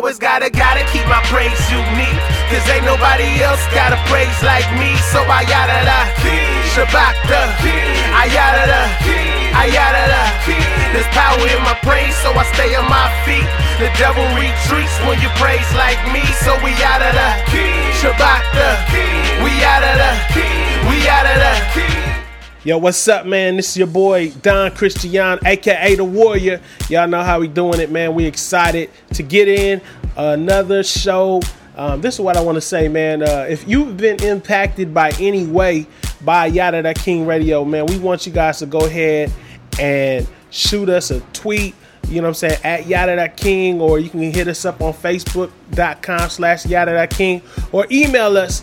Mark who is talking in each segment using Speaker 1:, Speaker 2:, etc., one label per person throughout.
Speaker 1: always gotta keep my praise unique. Cause ain't nobody else got a praise like me. So I yada da, Shabbat da, I yada da, I yada da. There's power in my praise, so I stay on my feet. The devil retreats when you praise like me. So we yada da, Shabbat da, we yada da, we yada da.
Speaker 2: Yo, what's up, man? This is your boy, Don Christian, a.k.a. The Warrior. Y'all know how we doing it, man. We excited to get in another show. This is what I want to say, man. If you've been impacted by any way by Yada Da King Radio, man, we want you guys to go ahead and shoot us a tweet, you know what I'm saying, at Yada Da King, or you can hit us up on Facebook.com/Yada Da King, or email us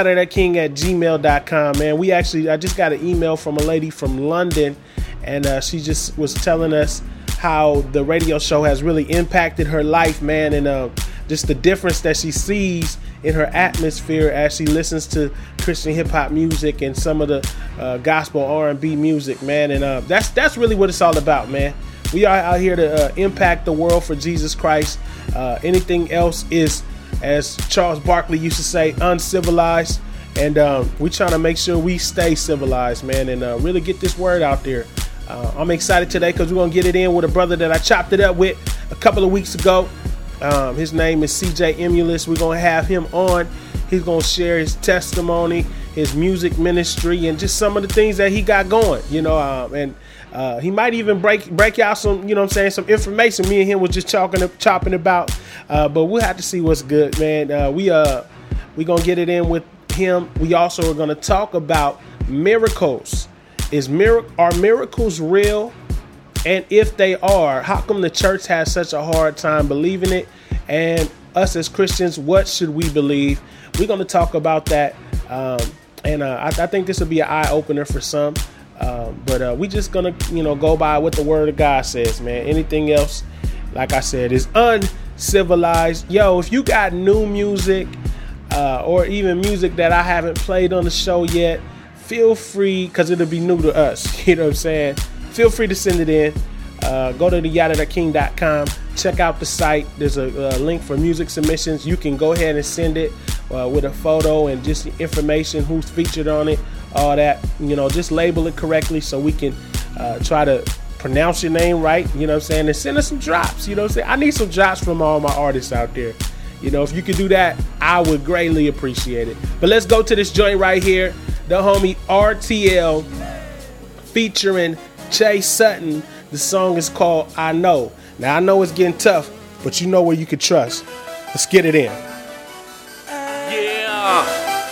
Speaker 2: yadadaking@gmail.com, man. I just got an email from a lady from London, and she just was telling us how the radio show has really impacted her life, man, and just the difference that she sees in her atmosphere as she listens to Christian hip hop music and some of the gospel R&B music, man. And that's really what it's all about, man. We are out here to impact the world for Jesus Christ. Anything else is, as Charles Barkley used to say, uncivilized. And we're trying to make sure we stay civilized, man, and really get this word out there. I'm excited today because we're going to get it in with a brother that I chopped it up with a couple of weeks ago. His name is CJ Emulus. We're going to have him on. He's going to share his testimony, his music ministry, and just some of the things that he got going, you know, and he might even break out some, you know what I'm saying, some information me and him was just chopping about, but we'll have to see what's good, man. We're going to get it in with him. We also are going to talk about miracles. Are miracles real? And if they are, how come the church has such a hard time believing it? And us as Christians, what should we believe? We're going to talk about that. I think this will be an eye-opener for some. But we just going to, go by what the word of God says, man. Anything else, like I said, is uncivilized. Yo, if you got new music or even music that I haven't played on the show yet, feel free, because it'll be new to us. You know what I'm saying? Feel free to send it in. Go to the yadadaking.com. Check out the site. There's a link for music submissions. You can go ahead and send it with a photo and just the information, who's featured on it, all that. Just label it correctly so we can try to pronounce your name right. You know what I'm saying? And send us some drops. You know what I'm saying? I need some drops from all my artists out there. If you could do that, I would greatly appreciate it. But let's go to this joint right here. The homie RTL featuring Chase Sutton. The song is called I Know. Now, I know it's getting tough, but you know where you can trust. Let's get it in.
Speaker 3: Yeah.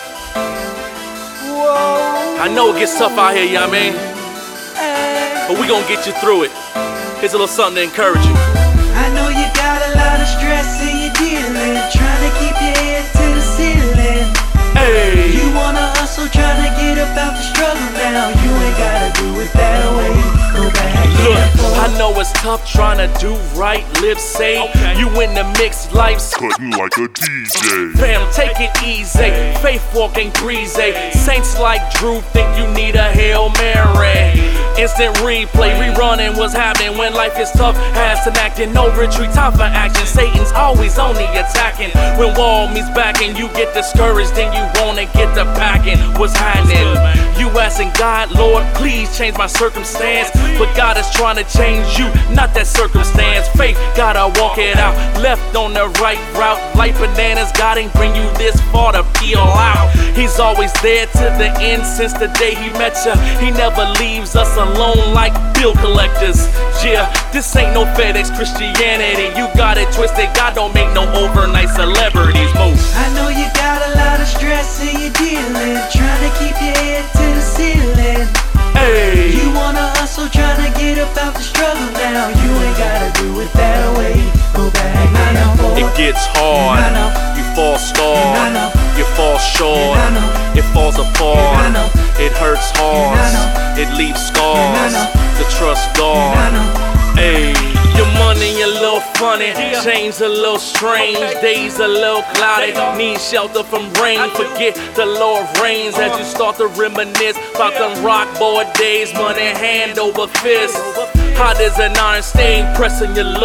Speaker 3: Whoa. I know it gets tough out here, you know what I mean? But we gonna get you through it. Here's a little something to encourage you.
Speaker 4: I know you got a lot of stress in your dealing, trying to keep your head to the ceiling.
Speaker 3: Hey.
Speaker 4: You wanna hustle, trying to get up out the struggle now. You ain't gotta do it that way. Go back.
Speaker 3: Look, I know it's tough trying to do right, live safe. Okay. You in the mixed life's
Speaker 5: cutting like a DJ.
Speaker 3: Fam, take it easy. Faith walk ain't breezy. Saints like Drew think you need a Hail Mary. Instant replay, rerunning what's happening when life is tough. Has to acting, no retreat, time for action. Satan's always only attacking. When wall meets back and you get discouraged, then you wanna get the packing. What's happening? You asking God, Lord, please change my circumstance. But God is trying to change you, not that circumstance. Faith, gotta walk it out. Left on the right route. Like bananas, God ain't bring you this far to peel out. He's always there to the end since the day he met ya. He never leaves us alone like bill collectors. Yeah, this ain't no FedEx Christianity. You got it twisted, God don't make no overnight celebrities move.
Speaker 4: I know you got a lot of stress in your dealing, trying to keep your head to the ceiling.
Speaker 3: Hey.
Speaker 4: You wanna hustle, trying to get up out the struggle now. You ain't gotta do it that way. Go back.
Speaker 3: It gets hard. You fall scarred. You fall short. It falls apart. It hurts hard. It leaves scars. To trust God. Hey. Your money a little funny, change a little strange, days a little cloudy, need shelter from rain, forget the Lord reigns as you start to reminisce about them rock boy days, money hand over fist. Hot as an iron stain, pressing your luck,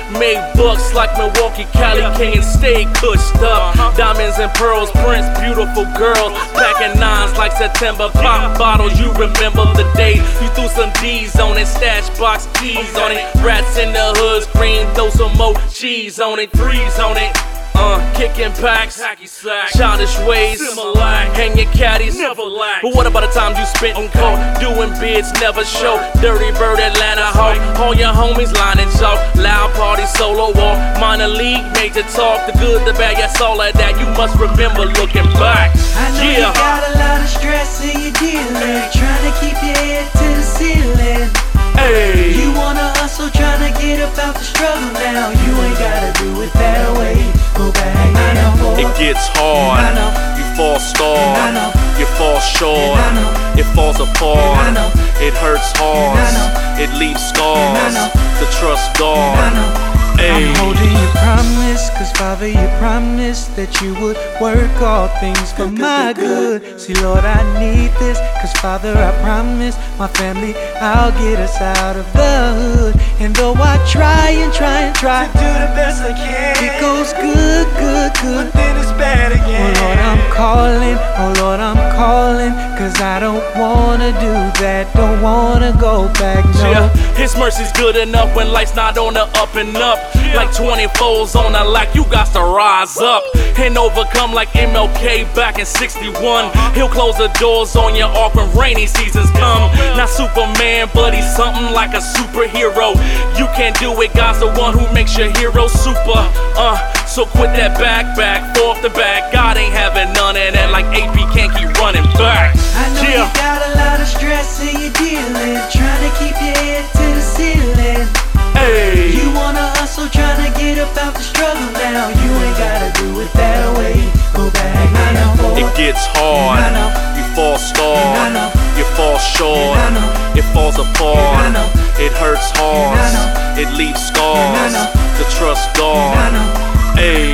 Speaker 3: Made bucks like Milwaukee, Cali, King, and stay cushed up. Diamonds and pearls, prints, beautiful girls. Packing nines like September, pop bottles. You remember the day you threw some D's on it, stash box keys on it. Rats in the hood scream, throw some more cheese on it, threes on it. Kicking packs, childish ways, hang your caddies, never lack. But what about the times you spent in court, doing bids, never show? Dirty Bird, Atlanta Hawk, all your homies lining chalk. Loud party, solo walk, minor league, major talk. The good, the bad, yes, all of that. You must remember looking back.
Speaker 4: I know you got a lot of stress in your dealing, trying to keep your head to the ceiling.
Speaker 3: Hey.
Speaker 4: You wanna hustle, trying to get up out the struggle now. You ain't gotta do it that way. Go back,
Speaker 3: it gets hard, you fall short, you fall short, it falls apart, it hurts hard, it leaves scars, to trust God.
Speaker 4: I'm holding your promise, cause Father, you promised that you would work all things for my good. See, Lord, I need this, cause Father, I promise my family, I'll get us out of the hood. And though I try and try to do the best I can, it goes good, but then it's bad again. Oh Lord, I'm calling, cause I don't wanna do that, don't wanna go back, no.
Speaker 3: Yeah, His mercy's good enough when life's not on the up and up. Like 24s on a lack, you got to rise up and overcome like MLK back in 61. He'll close the doors on your ark when rainy seasons come. Not Superman, but he's something like a superhero. You can't do it, God's the one who makes your hero super. So quit that back, fall off the back. God ain't having none of that, like AP can't keep running back.
Speaker 4: I know you got a lot of stress in your dealing, trying to keep your head to the ceiling.
Speaker 3: Hey.
Speaker 4: You wanna hustle, trying to get up out the struggle now. You ain't gotta do it that way. Go back,
Speaker 3: it gets hard, you fall short, you fall short, it falls apart, it hurts hard, it leaves scars, to trust God. Hey.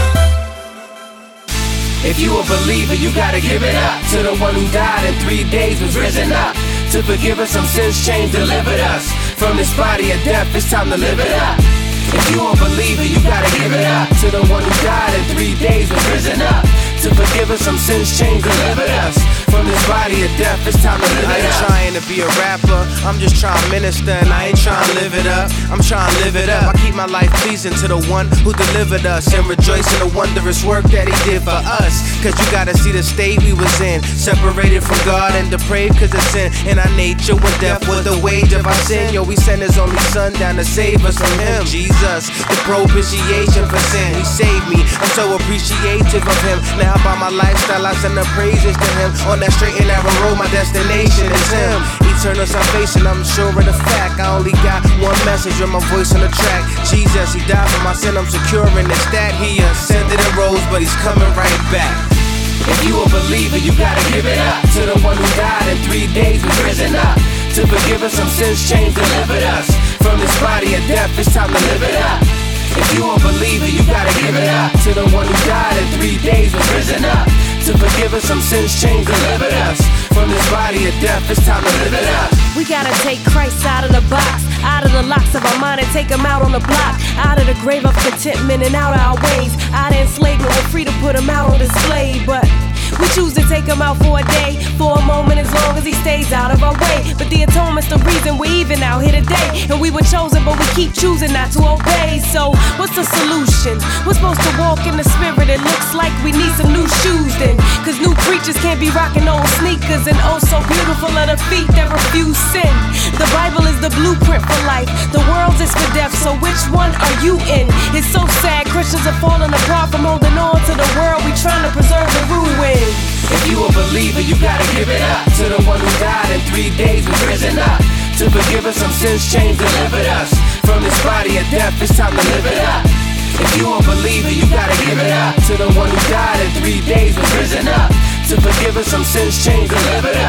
Speaker 1: If you a believer, you gotta give it up to the one who died in 3 days was risen up to forgive us some sins, changed, delivered us from this body of death. It's time to live it up. If you a believer, you gotta give it up to the one who died in 3 days was risen up to forgive us some sins, changed, delivered us from this body of death. It's time to live it up.
Speaker 6: I ain't trying to be a rapper, I'm just trying to minister, and I ain't trying to live it up. I'm trying to live it up. I keep my life pleasing to the one who delivered us and rejoice in the wondrous work that he did for us. Cause you gotta see the state we was in, separated from God and depraved cause of sin. In our nature when death was the wage of our sin. Yo, we sent his only son down to save us from him. Jesus, the propitiation for sin, he saved me. I'm so appreciative of him. Now by my lifestyle I send the praises to him. On that straight and narrow road, my destination is him. Eternal salvation, I'm sure of the fact. I only got one message with my voice on the track. Jesus, he died for my sin, I'm secure in this that. He ascended and rose, but he's coming right back.
Speaker 1: If you a believer, you gotta give it up to the one who died in 3 days was risen up to forgive us some sins, changed, delivered us from this body of death. It's time to live it up. If you a believer, you gotta give it up to the one who died in 3 days was risen up to forgive us some sins, changed, delivered us from this body of death. It's time to live it up.
Speaker 7: We gotta take Christ out of the box, out of the locks of our mind and take him out on the block, out of the grave of contentment and out of our ways, out of enslavement. We're free to put him out on display, but we choose to take him out for a day, for a moment, as long as he stays out of our way. But the atonement's the reason we're even out here today. And we were chosen, but we keep choosing not to obey. So what's the solution? We're supposed to walk in the spirit. It looks like we need some new shoes then, cause new creatures can't be rocking old sneakers. And oh so beautiful are the feet that refuse sin. The Bible is the blueprint for life, the world's is for death. So which one are you in? It's so sad Christians are falling apart from holding on to the world we trying to preserve the ruin.
Speaker 1: If you a believer, you gotta give it up to the one who died in 3 days was risen up to forgive us some sins, changed, delivered us from this body of death. It's time to live it up. If you a believer, you gotta give it up to the one who died in 3 days was risen up to forgive us some sins, changed, delivered us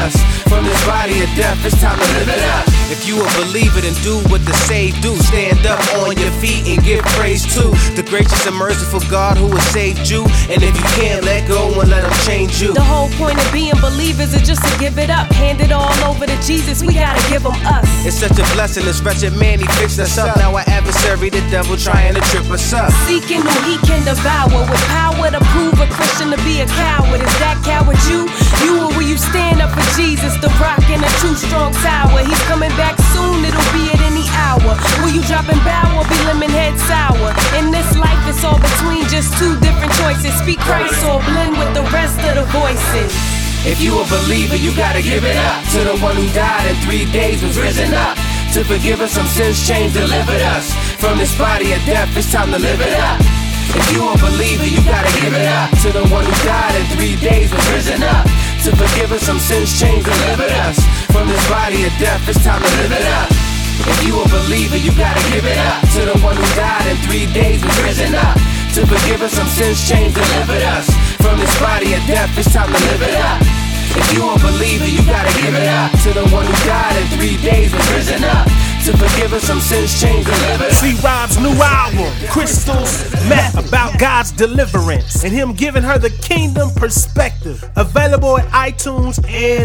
Speaker 6: From this body of death, it's time to live it up. If you a believer, then do what the saved do. Stand up on your feet and give praise to the gracious and merciful God who has saved you. And if you can't let go and let him change you.
Speaker 7: The whole point of being believers is just to give it up. Hand it all over to Jesus, we gotta give him us.
Speaker 6: It's such a blessing, this wretched man, he fixed us up. Now our adversary, the devil, trying to trip us up.
Speaker 7: Seeking who he can devour with power to prove a Christian to be a coward. Is that coward you? You or will you stand up for Jesus, the rock in a true strong tower? He's coming back soon, it'll be at any hour. Will you drop and bow or be lemon head sour? In this life it's all between just two different choices. Speak Christ or blend with the rest of the voices.
Speaker 6: If you a believer, you gotta give it up to the one who died in 3 days was risen up to forgive us some sins, changed, delivered us from this body of death. It's time to live it up. If you a believer, you gotta give it up to the one who died in 3 days was risen up to forgive us some sins, changed, delivered us from this body of death. It's time to live it up. If you a believer, you gotta give it up to the one who died in 3 days was risen up to forgive us some sins, changed, delivered us from this body of death. It's time to live it up. If you a believer, you gotta give it up to the one who died in 3 days was risen up to forgive us some sins, change, deliver.
Speaker 2: C. Rob's new album, Crystal's Meth, about God's deliverance and him giving her the kingdom perspective. Available at iTunes and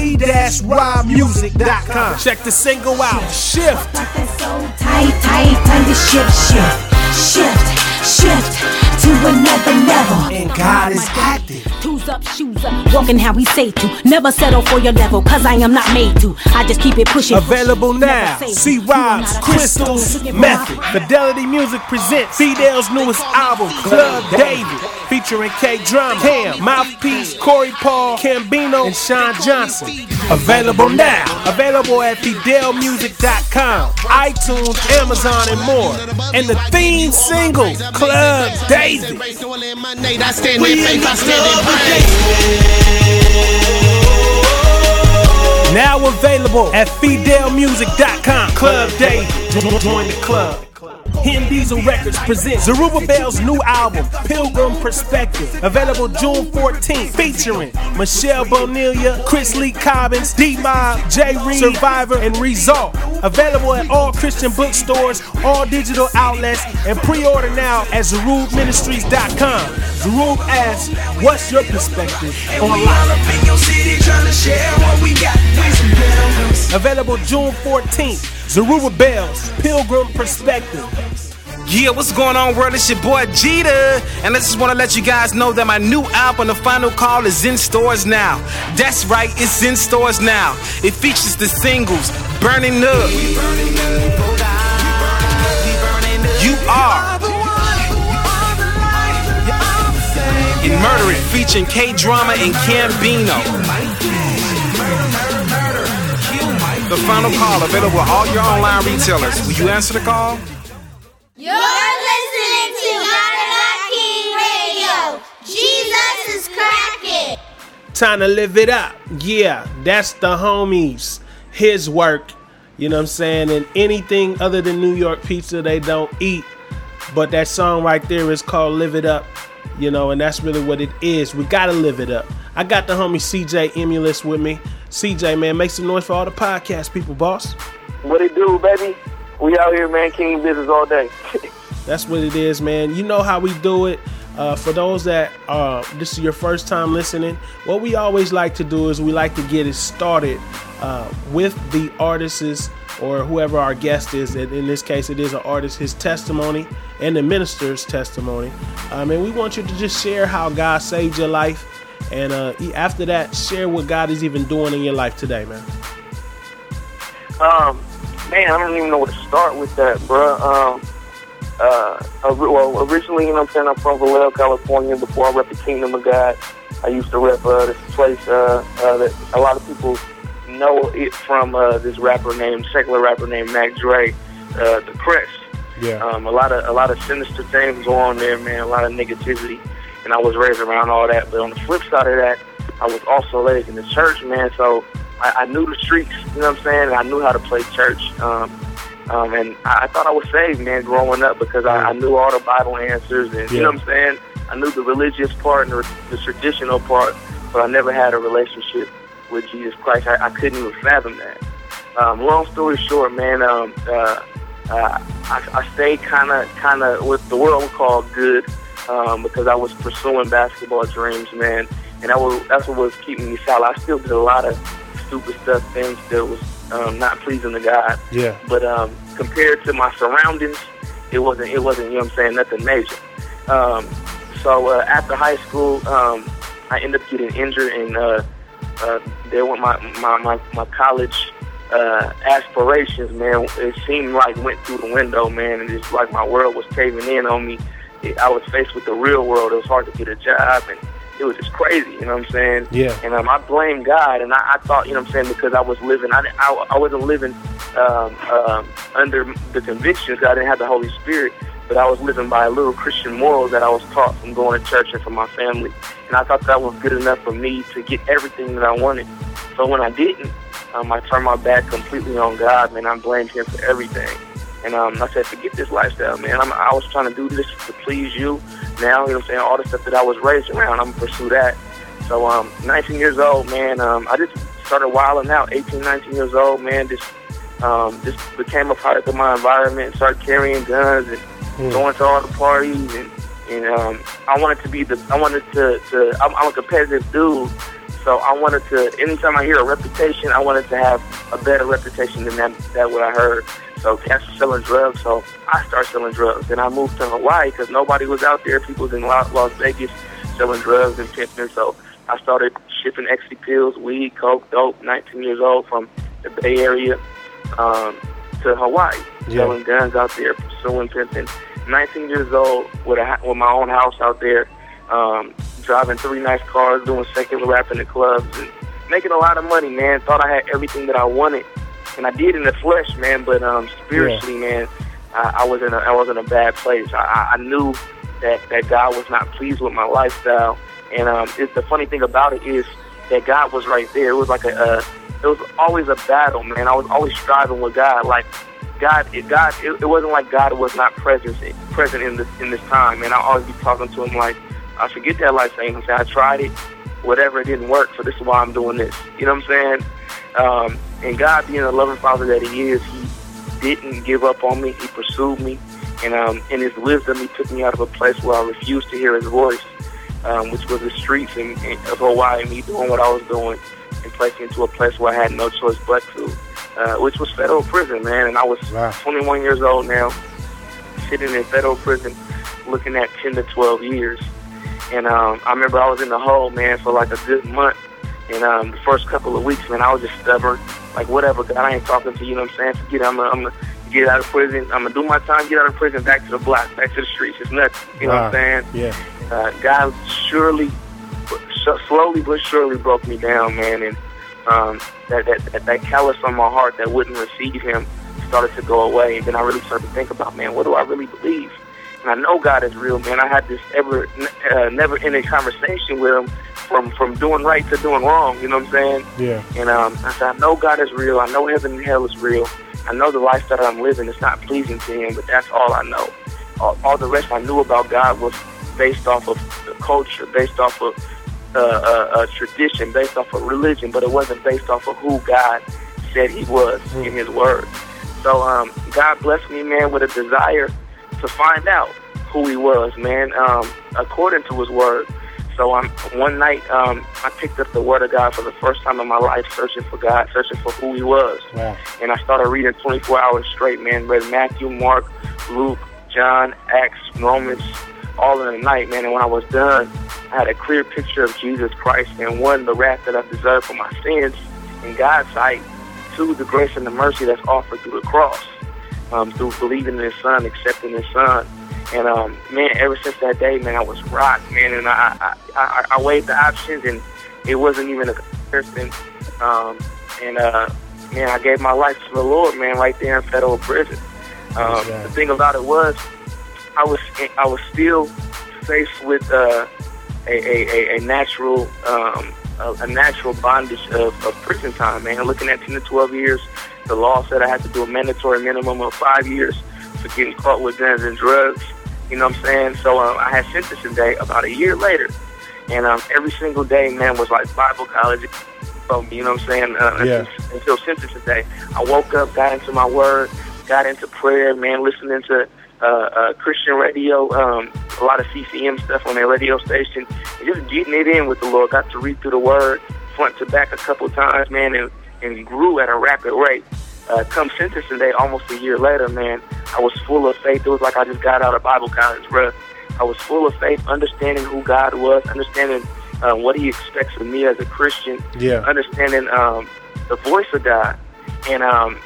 Speaker 2: c-robmusic.com. Check the single out, Shift.
Speaker 8: Time to shift to another level.
Speaker 2: And God is active.
Speaker 8: Two's up, shoes up, walking how he say to. Never settle for your level, cause I am not made to. I just keep it pushing.
Speaker 2: Available now. C. Rob's Crystal's Method. Fidelity Music presents Fidel's newest album, Club David, featuring K Drama, Cam, Mouthpiece, Corey Paul, Cambino, and Sean Johnson. Available now. Available at fidelmusic.com, iTunes, Amazon, and more. And the theme single, Club David. Now available at fidelmusic.com. Club David. Join the club. Him Diesel Records presents Zerubbabel's new album, Pilgrim Perspective, available June 14th, featuring Michelle Bonilla, Chris Lee Cobbins, D-Mob, J. Reed, Survivor, and Result. Available at all Christian bookstores, all digital outlets, and pre-order now at ZerubMinistries.com. Zerub asks, what's your perspective on life? Available June 14th, Zerubbabel's Pilgrim Perspective.
Speaker 6: Yeah, what's going on, world? It's your boy Jeter, and I just want to let you guys know that my new album, The Final Call, is in stores now. That's right, it's in stores now. It features the singles Burning Up, You Are, and Murder It, featuring K Drama and Cambino. The Final Call, available at all your online retailers. Will you answer the call?
Speaker 9: You're listening to Not King Radio. Jesus is cracking.
Speaker 2: Time to live it up. Yeah, that's the homies. His work, you know what I'm saying? And anything other than New York pizza, they don't eat. But that song right there is called Live It Up. You know, and that's really what it is. We gotta live it up. I got the homie CJ Emulus with me. CJ, man, make some noise for all the podcast people, boss.
Speaker 10: What it do, baby? We out here, man, king business all day.
Speaker 2: That's what it is, man. You know how we do it. For those that this is your first time listening, what we always like to do is we like to get it started with the artist's or whoever our guest is. In this case, it is an artist, his testimony, and the minister's testimony. And we want you to just share how God saved your life. And after that, share what God is even doing in your life today, man.
Speaker 10: Man, I don't even know where to start with that, bro. Well, originally, you know what I'm saying, I'm from Vallejo, California. Before I rep the Kingdom of God, I used to rep this place that a lot of people know it from this secular rapper named Mac Dre, The Press.
Speaker 2: Yeah.
Speaker 10: A lot of sinister things go on there, man. A lot of negativity, and I was raised around all that. But on the flip side of that, I was also raised in the church, man. So I knew the streets, you know what I'm saying, and I knew how to play church. And I thought I was saved, man, growing up because I knew all the Bible answers, and you know what I'm saying. I knew the religious part and the traditional part, but I never had a relationship with Jesus Christ. I couldn't even fathom that. Long story short, man, I stayed kind of what the world would call good, because I was pursuing basketball dreams, man, and that's what was keeping me solid. I still did a lot of stupid stuff, things that was not pleasing to God.
Speaker 2: Yeah.
Speaker 10: But compared to my surroundings, it wasn't. You know what I'm saying? Nothing major. So after high school, I ended up getting injured, and there went my college aspirations, man. It seemed like went through the window, man, and it's like my world was caving in on me. I was faced with the real world. It was hard to get a job, and it was just crazy, you know what I'm saying?
Speaker 2: Yeah.
Speaker 10: And I blamed God, and I thought, you know what I'm saying, because I was living, I wasn't living under the convictions. I didn't have the Holy Spirit, but I was living by a little Christian morals that I was taught from going to church and from my family. And I thought that was good enough for me to get everything that I wanted. So when I didn't, I turned my back completely on God, man. I blamed Him for everything. And I said, forget this lifestyle, man. I was trying to do this to please you. Now, you know what I'm saying, all the stuff that I was raised around, I'm going to pursue that. So 19 years old, man, I just started wilding out. 18, 19 years old, man, just became a product of my environment, started carrying guns and going to all the parties. And I wanted to I'm a competitive dude. So I wanted to, anytime I hear a reputation, I wanted to have a better reputation than that what I heard. So cats were selling drugs, so I started selling drugs. Then I moved to Hawaii because nobody was out there. People was in Las Vegas selling drugs and pimping. So I started shipping ecstasy pills, weed, coke, dope, 19 years old, from the Bay Area to Hawaii, selling guns out there, pursuing pimping. 19 years old with my own house out there, driving 3 nice cars, doing secular rap in the clubs, and making a lot of money, man. Thought I had everything that I wanted. And I did in the flesh, man, but spiritually, man, I was in a bad place. I knew that God was not pleased with my lifestyle, and the funny thing about it is that God was right there. It was like it was always a battle, man. I was always striving with God. Like it wasn't like God was not present in this time, man. I always be talking to Him like, I forget that life saying. I tried it, whatever, it didn't work. So this is why I'm doing this. You know what I'm saying? And God, being the loving Father that He is, He didn't give up on me. He pursued me, and in His wisdom, He took me out of a place where I refused to hear His voice, which was the streets of Hawaii, me doing what I was doing, and placed me into a place where I had no choice but to, which was federal prison, man. And I was 21 years old now, sitting in federal prison, looking at 10 to 12 years. And I remember I was in the hole, man, for like a good month. And the first couple of weeks, man, I was just stubborn. Like, whatever, God, I ain't talking to you, know what I'm saying? Forget it, I'm gonna get out of prison. I'm going to do my time, get out of prison, back to the block, back to the streets. It's nuts, you know what I'm saying?
Speaker 2: Yeah.
Speaker 10: God slowly but surely broke me down, man. And that callous on my heart that wouldn't receive Him started to go away. And then I really started to think about, man, what do I really believe? And I know God is real, man. I had this never-ending conversation with Him, from doing right to doing wrong, you know what I'm saying?
Speaker 2: Yeah.
Speaker 10: And I said, I know God is real. I know heaven and hell is real. I know the lifestyle I'm living is not pleasing to Him, but that's all I know. All the rest I knew about God was based off of the culture, based off of tradition, based off of religion, but it wasn't based off of who God said He was in His Word. So God blessed me, man, with a desire to find out who He was, man, according to His Word. So one night, I picked up the Word of God for the first time in my life, searching for God, searching for who He was.
Speaker 2: Wow.
Speaker 10: And I started reading 24 hours straight, man. Read Matthew, Mark, Luke, John, Acts, Romans, all in the night, man. And when I was done, I had a clear picture of Jesus Christ, and one, the wrath that I deserved for my sins in God's sight, two, the grace and the mercy that's offered through the cross, through believing in His Son, accepting His Son. And, man, ever since that day, man, I was rocked, man. And I weighed the options, and it wasn't even a comparison. Man, I gave my life to the Lord, man, right there in federal prison. The thing about it was, I was still faced with a natural bondage of prison time, man. Looking at 10 to 12 years, the law said I had to do a mandatory minimum of 5 years for getting caught with guns and drugs. You know what I'm saying? So I had sentencing day about a year later, and every single day, man, was like Bible college. for me, you know what I'm saying? Until sentencing day. I woke up, got into my word, got into prayer, man, listening to Christian radio, a lot of CCM stuff on their radio station, and just getting it in with the Lord. Got to read through the word front to back a couple times, man, and grew at a rapid rate. Come sentencing day, almost a year later, man, I was full of faith. It was like I just got out of Bible college, bruh. I was full of faith, understanding who God was, understanding what He expects of me as a Christian, understanding the voice of God. And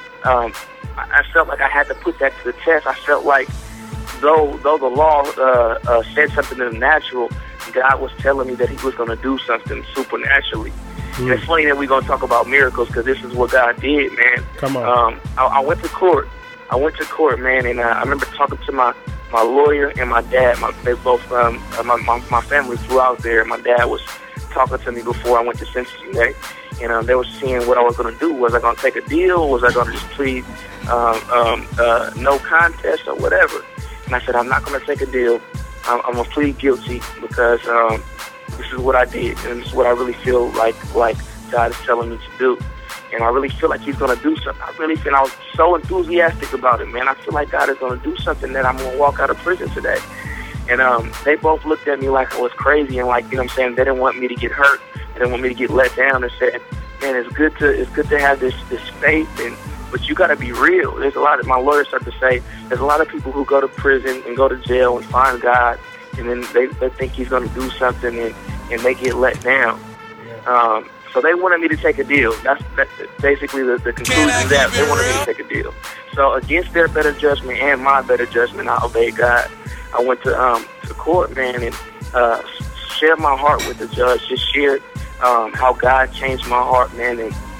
Speaker 10: I felt like I had to put that to the test. I felt like though the law said something in the natural, God was telling me that He was going to do something supernaturally. And it's funny that we're going to talk about miracles because this is what God did, man.
Speaker 2: Come on.
Speaker 10: I went to court. Man, and I remember talking to my lawyer and my dad. They both, my family flew out there. My dad was talking to me before I went to sentencing day. And they were seeing what I was going to do. Was I going to take a deal? Was I going to just plead no contest or whatever? And I said, I'm not going to take a deal. I'm going to plead guilty because this is what I did. And this is what I really feel like God is telling me to do. And I really feel like He's going to do something. I was so enthusiastic about it, man. I feel like God is going to do something that I'm going to walk out of prison today. And they both looked at me like I was crazy and like, you know what I'm saying, they didn't want me to get hurt. They didn't want me to get let down, and said, man, it's good to have this faith, but you got to be real. There's a lot of, my lawyers start to say, there's a lot of people who go to prison and go to jail and find God, and then they think He's going to do something and they get let down. So they wanted me to take a deal. That's basically the conclusion of that. They wanted me to take a deal. So against their better judgment and my better judgment, I obeyed God. I went to court, man, and shared my heart with the judge. Just shared how God changed my heart, man,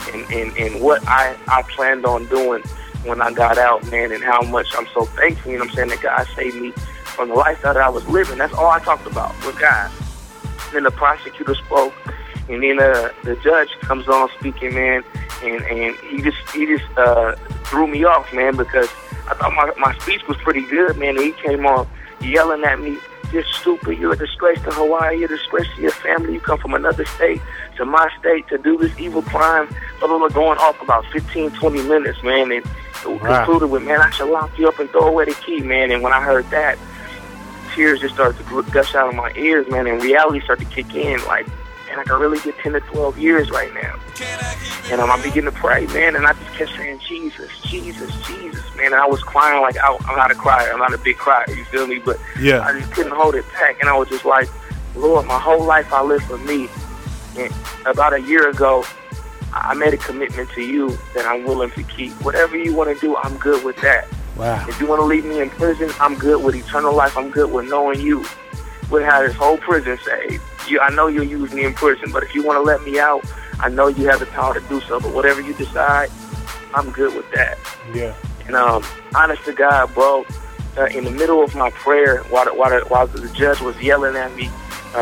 Speaker 10: and what I planned on doing when I got out, man, and how much I'm so thankful, you know what I'm saying, that God saved me from the lifestyle that I was living. That's all I talked about was God. And then the prosecutor spoke. And then the judge comes on speaking, man, and he just threw me off, man, because I thought my speech was pretty good, man. And he came on yelling at me, "You're stupid. You're a disgrace to Hawaii. You're a disgrace to your family. You come from another state to my state to do this evil crime." Blah, blah, blah, going off about 15, 20 minutes, man, and concluded with, "Man, I should lock you up and throw away the key, man." And when I heard that, tears just started to gush out of my ears, man, and reality started to kick in, like, and I can really get 10 to 12 years right now. And I begin to pray, man, and I just kept saying, Jesus, Jesus, Jesus, man. And I was crying like, I'm not a crier. I'm not a big crier, you feel me? But I just couldn't hold it back. And I was just like, Lord, my whole life I live for me. And about a year ago, I made a commitment to you that I'm willing to keep. Whatever you want to do, I'm good with that.
Speaker 2: Wow.
Speaker 10: If you want to leave me in prison, I'm good with eternal life. I'm good with knowing you. We'll have this whole prison saved. I know you'll use me in prison, but if you want to let me out, I know you have the power to do so. But whatever you decide, I'm good with that.
Speaker 2: Yeah.
Speaker 10: And honest to God, bro, in the middle of my prayer, while the judge was yelling at me,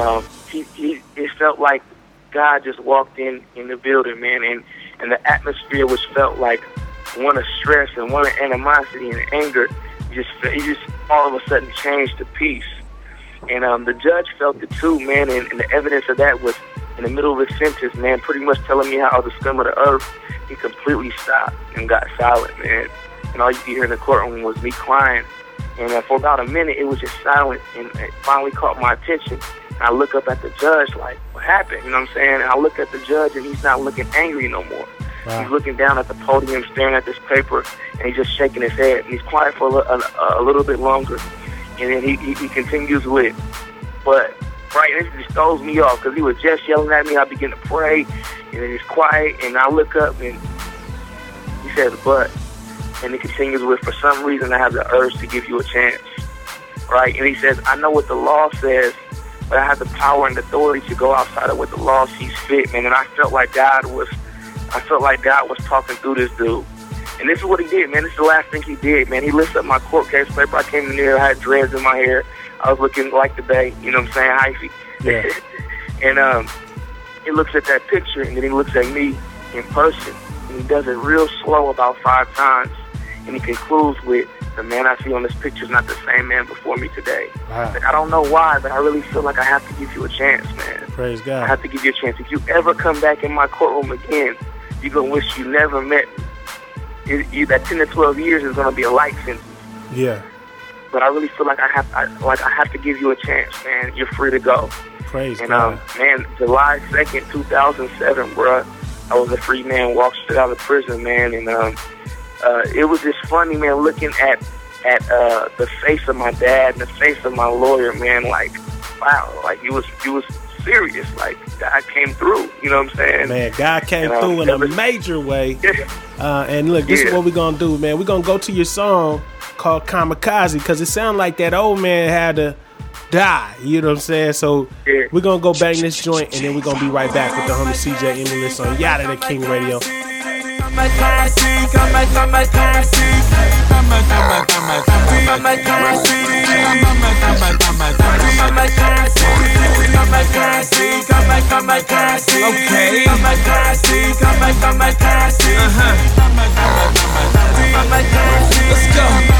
Speaker 10: it felt like God just walked in the building, man, and the atmosphere which felt like one of stress and one of animosity and anger, it just all of a sudden changed to peace. And the judge felt it too, man, and the evidence of that was in the middle of his sentence, man, pretty much telling me how I was the scum of the earth. He completely stopped and got silent, man. And all you could hear in the courtroom was me crying. And for about a minute, it was just silent, and it finally caught my attention. And I look up at the judge like, what happened? You know what I'm saying? And I look at the judge, and he's not looking angry no more. Wow. He's looking down at the podium, staring at this paper, and he's just shaking his head. And he's quiet for a little bit longer. And then he continues with, but, right, and it just throws me off because he was just yelling at me. I begin to pray, and then it's quiet, and I look up, and he says, but, and he continues with, for some reason, I have the urge to give you a chance, right? And he says, I know what the law says, but I have the power and authority to go outside of what the law sees fit, man. And I felt like God was talking through this dude. And this is what he did, man. This is the last thing he did, man. He lifted up my court case paper. I came in there, I had dreads in my hair. I was looking like the Bay, you know what I'm saying, hyphy. Yeah. And he looks at that picture, and then he looks at me in person, and he does it real slow about 5 times. And he concludes with, the man I see on this picture is not the same man before me today. Wow. Like, I don't know why, but I really feel like I have to give you a chance, man.
Speaker 2: Praise God.
Speaker 10: I have to give you a chance. If you ever come back in my courtroom again, you're going to wish you never met me. That 10 to 12 years is going to be a life sentence.
Speaker 2: Yeah.
Speaker 10: But I really feel like I have to give you a chance, man. You're free to go.
Speaker 2: Praise
Speaker 10: and,
Speaker 2: God.
Speaker 10: Man, July 2nd, 2007, bro, I was a free man, walked straight out of prison, man. And it was just funny, man, looking at the face of my dad and the face of my lawyer, man. Like, wow, like he was serious. Like, God came through. You know what I'm saying?
Speaker 2: Man, God came through in a major way. And look, this is what we're gonna do, man. We're gonna go to your song called Kamikaze, because it sounded like that old man had to die. You know what I'm saying? So we're gonna go bang this joint, and then we're gonna be right back with the homie CJ Emilus on Yada the King Radio.
Speaker 11: Let's go.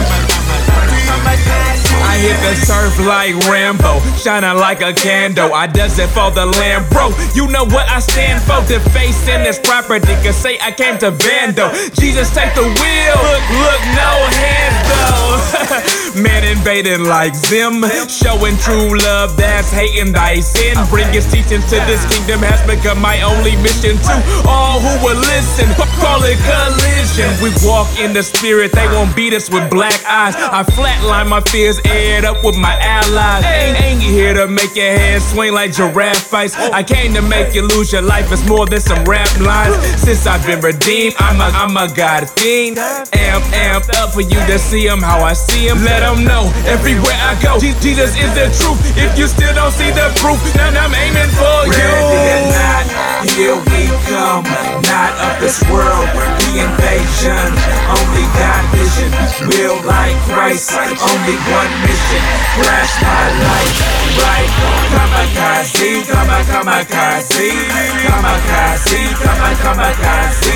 Speaker 11: I hit the surf like Rambo, shining like a candle. I does it for the land, bro. You know what I stand for. The face in this property can say I came to vandal. Jesus, take the wheel. Look, no hands though. Man invading like Zim, showing true love that's hating thy sin. Bring his teachings to this kingdom has become my only mission. To all who will listen, call it collision. We walk in the spirit, they won't beat us with black eyes. I flatline my fears, aired up with my allies. Ain't here to make your head swing like giraffe fights. I came to make you lose your life. It's more than some rap lines. Since I've been redeemed, I'm a God fiend. Amped up for you to see him how I see him. Let him know everywhere I go, Jesus is the truth. If you still don't see the proof, then I'm aiming for you. Ready or not, here we come. Not of this world, the invasion. Only God vision, real like Christ. Only one mission, crash my life, right? Kamikaze, kamikaze, kamikaze, kamikaze,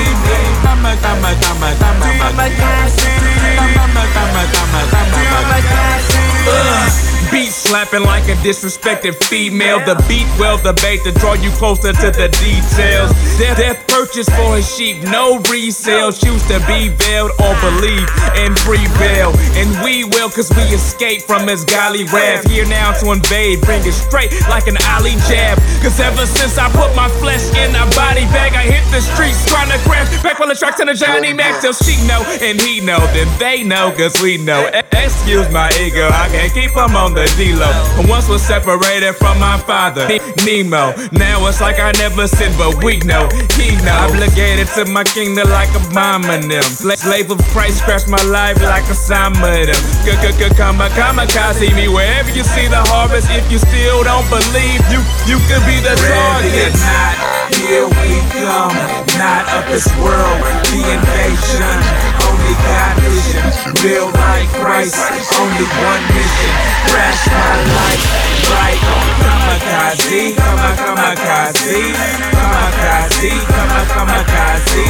Speaker 11: beat slapping like a disrespected female. The beat well, the bait to draw you closer to the details. Death purchase for his sheep, no resale. Choose to be veiled or believe and prevail. And we will, cause we escape from his godly wrath. Here now to invade, bring it straight like an alley jab. Cause ever since I put my flesh in a body bag, I hit the streets trying to crash back on the tracks in the Johnny Mac. Till she know and he know, then they know, cause we know. Excuse my ego, I can't keep them on the D-Lo. Once was separated from my father, Nemo. Now it's like I never sinned, but we know, he know. Obligated to my kingdom like a bomb in them. Slave of Christ, scratch my life like a sign of them. Kamikaze me wherever you see the harvest. If you still don't believe, you could be the target. Not, here we come. Not of this world, the invasion. Only God vision, real like Christ. Only one mission, crash my life, right? Kamikaze, kamikaze, kamikaze, kamikaze,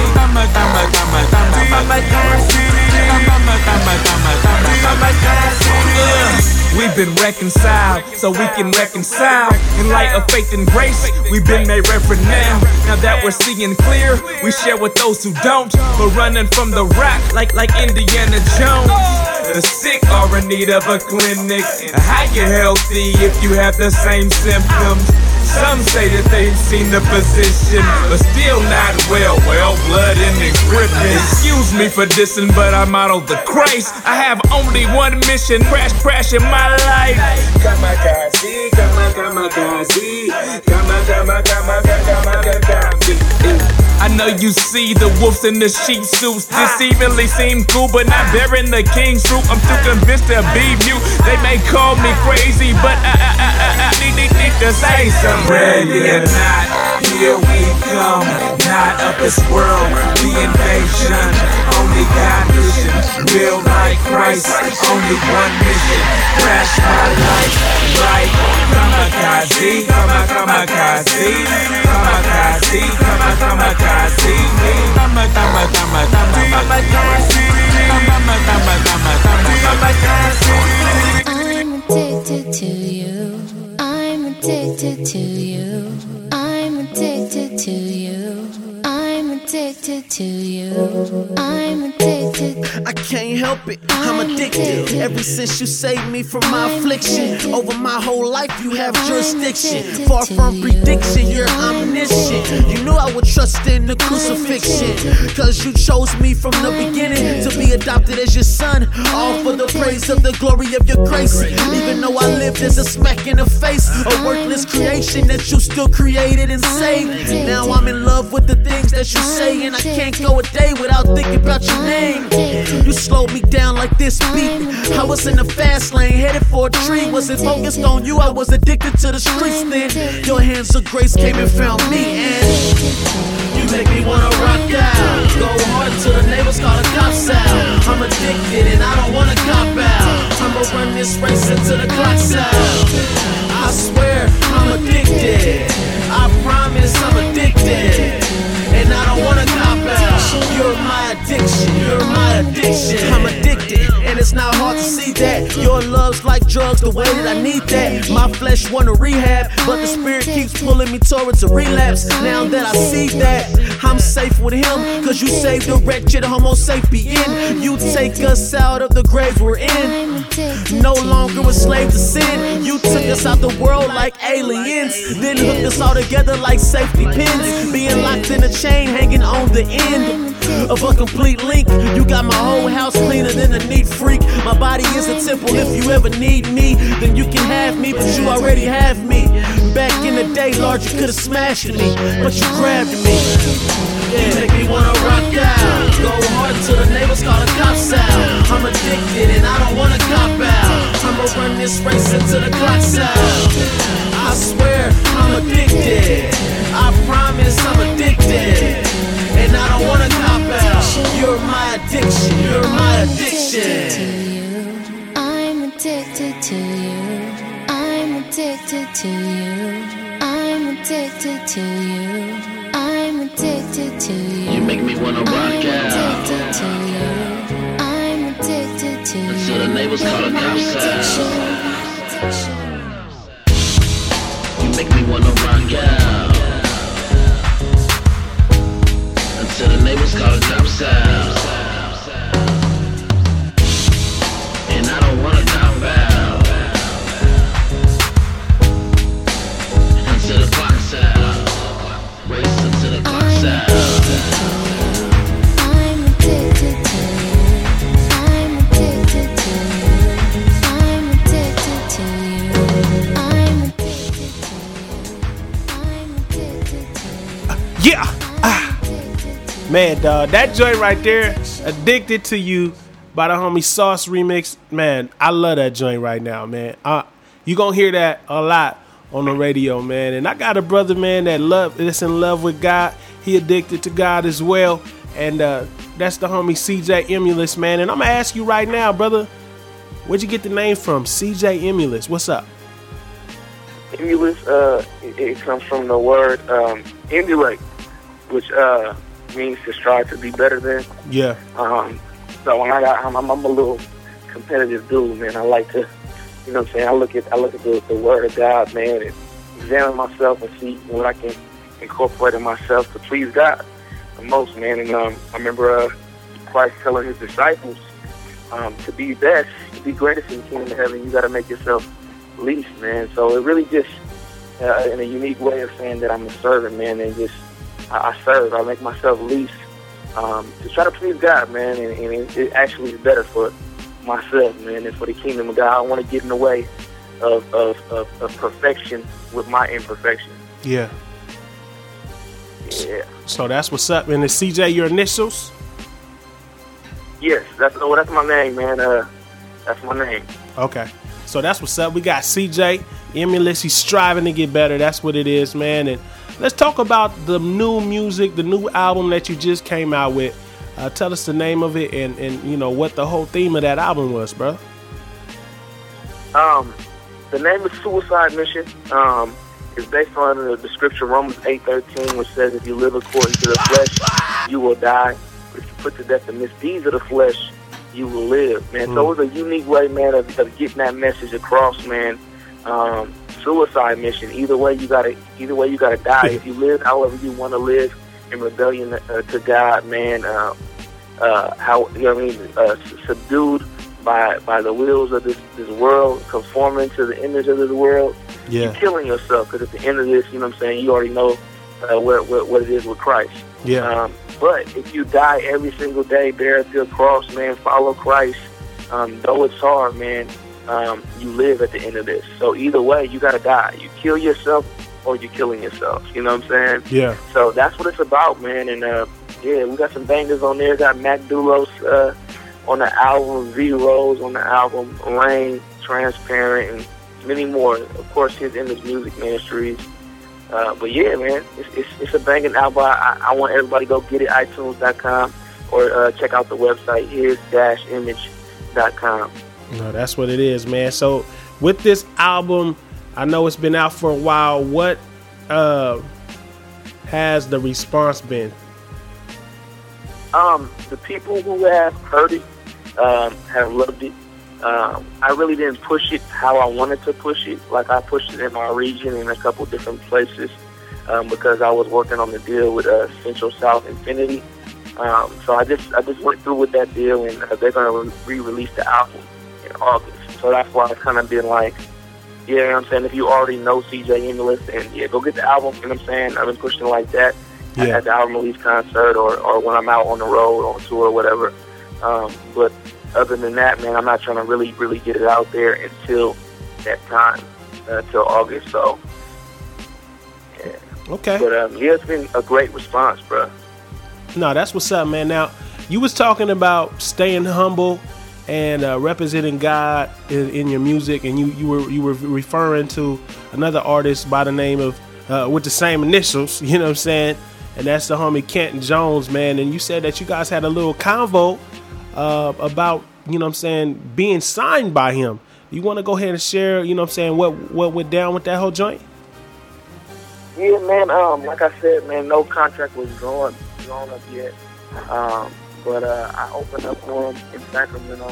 Speaker 11: we've been reconciled, so we can reconcile. In light of faith and grace, we've been made reverend now. Now that we're seeing clear, we share with those who don't. We're running from the rock like Indiana Jones. The sick are in need of a clinic. How you healthy if you have the same symptoms? Some say that they've seen the physician, but still not well. Well, blood in the gripping. Excuse me for dissing, but I model the Christ. I have only one mission, crash in my life. Kamikaze, kamikaze, kamikaze. I know you see the wolves in the sheep suits. Deceivingly seem cool, but not bearing the king's fruit. I'm too convinced to be mute. They may call me crazy, but I need to say something. Ready or not, here we come. Not of this world, the invasion. Only God vision, real like Christ. Only one mission, crash my life, right? Kamikaze, kamikaze, kamikaze,
Speaker 9: I'm addicted to you. I'm
Speaker 12: addicted to you. I'm addicted to you. I'm addicted to you. I'm addicted.
Speaker 13: I can't help it, I'm addicted. Ever since you saved me from my affliction, over my whole life you have jurisdiction. Far from prediction, you're omniscient. You knew I would trust in the crucifixion, cause you chose me from the beginning to be adopted as your son. All for the praise of the glory of your grace. Even though I lived as a smack in the face, a worthless creation that you still created and saved. Now I'm in love with the things that you say, and I can't go a day without thinking about your name. You slowed me down like this beat. I was in the fast lane, headed for a tree. Wasn't focused on you, I was addicted to the streets then. Your hands of grace came and found me, and you make me wanna rock out. Go hard till the neighbors call the cops out. I'm addicted and I don't wanna cop out. I'ma run this race until the clock's out. I swear I'm addicted. I promise I'm addicted, and I don't wanna cop out. You're my addiction, you're my addiction. I'm addicted, and it's not hard to see that. Your love's like drugs, the way that I need that. My flesh wanna rehab, but the spirit keeps pulling me towards a relapse. Now that I see that, I'm safe with him, cause you saved the wretched homo sapien. You take us out of the graves we're in, no longer a slave to sin. You took us out the world like aliens, then hooked us all together like safety pins. Being locked in a chain, hanging on the end of a complete link. You got my whole house cleaner than a neat freak. My body is a temple, if you ever need me, then you can have me, but you already have me. Back in the day, Lord, you could've smashed me, but you grabbed me. You make me wanna rock out. Go hard till the neighbors call the cops out. I'm addicted and I don't wanna cop out. I'ma run this race until the clock's out. I swear I'm addicted. I promise I'm addicted, and I don't wanna cop out. You're my addiction, you're my addiction.
Speaker 12: I'm addicted to you. I'm addicted to you. I'm addicted to you. I'm addicted to you.
Speaker 14: You make me wanna rock out.
Speaker 12: I'm addicted to you. I'm addicted to you.
Speaker 14: Until the neighbors call the cops out. You make me wanna rock out. Until the neighbors call the cops out. And I don't wanna cop out. Until the clock's out. Race until the clock's out.
Speaker 12: I'm addicted to you. I'm addicted to you. I'm addicted to you. I'm addicted to you. I'm addicted to you.
Speaker 2: Yeah. Man, dog, that joint right there, Addicted to You by the homie Sauce Remix. Man, I love that joint right now, man. You gonna hear that a lot on the radio, man. And I got a brother, man, that's in love with God. He addicted to God as well. And that's the homie CJ Emulous, man. And I'm gonna ask you right now, brother, where'd you get the name from? CJ Emulous, what's up?
Speaker 10: Emulous, it comes from the word emulate, which means to strive to be better than.
Speaker 2: Yeah.
Speaker 10: So when I'm a little competitive dude, man. I like to, you know what I'm saying, I look at the word of God, man, and examine myself and see what I can incorporate in myself to please God the most, man. And I remember Christ telling his disciples to be best, to be greatest in the kingdom of heaven, you got to make yourself least, man. So it really just in a unique way of saying that I'm a servant, man, and just I serve. I make myself least to try to please God, man, and it actually is better for myself, man, and for the kingdom of God. I don't want to get in the way of perfection with my imperfection.
Speaker 2: Yeah.
Speaker 10: Yeah.
Speaker 2: So that's what's up. And is CJ your initials?
Speaker 10: Yes, that's my name, man. That's my name.
Speaker 2: Okay. So that's what's up. We got CJ Emulous. He's striving to get better. That's what it is, man. And let's talk about the new music, the new album that you just came out with. Tell us the name of it and you know what the whole theme of that album was, bro.
Speaker 10: The name is Suicide Mission. It's based on the scripture Romans 8:13, which says, "If you live according to the flesh, you will die. But if you put to death the misdeeds of the flesh, you will live." Man, so it was a unique way, man, of getting that message across, man. suicide mission. Either way, you gotta die. If you live however you want to live in rebellion to God, man, how you know what I mean, subdued by the wills of this world, conforming to the image of this world, you're killing yourself. Because at the end of this, you know what I'm saying, you already know what it is with Christ. But if you die every single day, bear up your cross, man, follow Christ, though it's hard, man, you live at the end of this. So either way, you gotta die. You kill yourself or you're killing yourself. You know what I'm saying?
Speaker 2: Yeah.
Speaker 10: So that's what it's about, man. And we got some bangers on there. Got Mac Dulos on the album, V Rose on the album, Rain, Transparent, and many more. Of course, his Image Music Ministries. But yeah, man, it's a banging album. I want everybody to go get it, iTunes.com, or check out the website, his-image.com.
Speaker 2: No, that's what it is, man. So with this album, I know it's been out for a while. What has the response been?
Speaker 10: The people who have heard it have loved it. I really didn't push it how I wanted to push it. Like, I pushed it in my region in a couple different places because I was working on the deal with Central South Infinity. So I just went through with that deal, and they're going to re-release the album in August. So that's why I've kind of been like, yeah, you know what I'm saying, if you already know CJ Emulous, then yeah, go get the album. You know what I'm saying? I've been pushing it like that at the album release concert or when I'm out on the road, on tour or whatever. But other than that, man, I'm not trying to really get it out there until that time, until August. So, yeah.
Speaker 2: Okay.
Speaker 10: But yeah, it's been a great response, bro.
Speaker 2: No, that's what's up, man. Now, you was talking about staying humble and representing God in your music, and you were referring to another artist by the name of with the same initials, you know what I'm saying? And that's the homie Kenton Jones, man. And you said that you guys had a little convo about, you know what I'm saying, being signed by him. You want to go ahead and share, you know what I'm saying, what went down with that whole joint?
Speaker 10: Yeah, man, like I said, man, no contract was drawn up yet. But I opened up for him in Sacramento,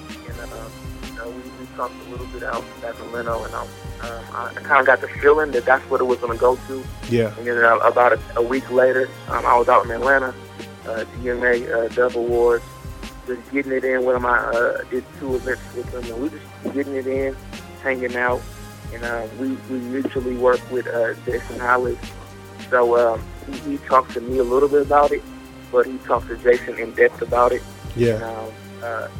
Speaker 10: and we talked a little bit out in Sacramento, and I kind of got the feeling that that's what it was going to go to.
Speaker 2: Yeah.
Speaker 10: And then about a week later, I was out in Atlanta, DMA Dub Awards, just getting it in with him. I did 2 events with him, and we just getting it in, hanging out, and we mutually work with Jason Hollis. So he talked to me a little bit about it, but he talked to Jason in depth about it.
Speaker 2: Yeah.
Speaker 10: And,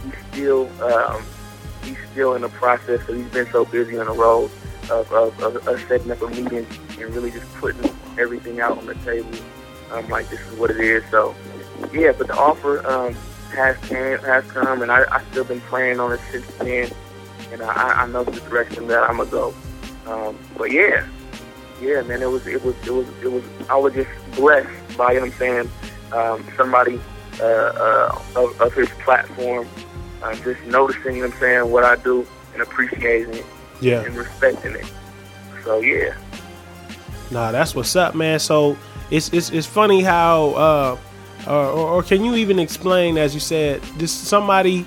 Speaker 10: he's still in the process, so he's been so busy on the road of setting up a meeting and really just putting everything out on the table. Like, this is what it is. So, yeah, but the offer has come, and I still been playing on it since then, and I know the direction that I'm gonna go. But yeah, man, it was. I was just blessed by, you know what I'm saying, somebody of his platform, just noticing, you know what I'm saying, what I do and appreciating it, and respecting it. So yeah.
Speaker 2: Nah, that's what's up, man. So it's funny how, or can you even explain, as you said, this somebody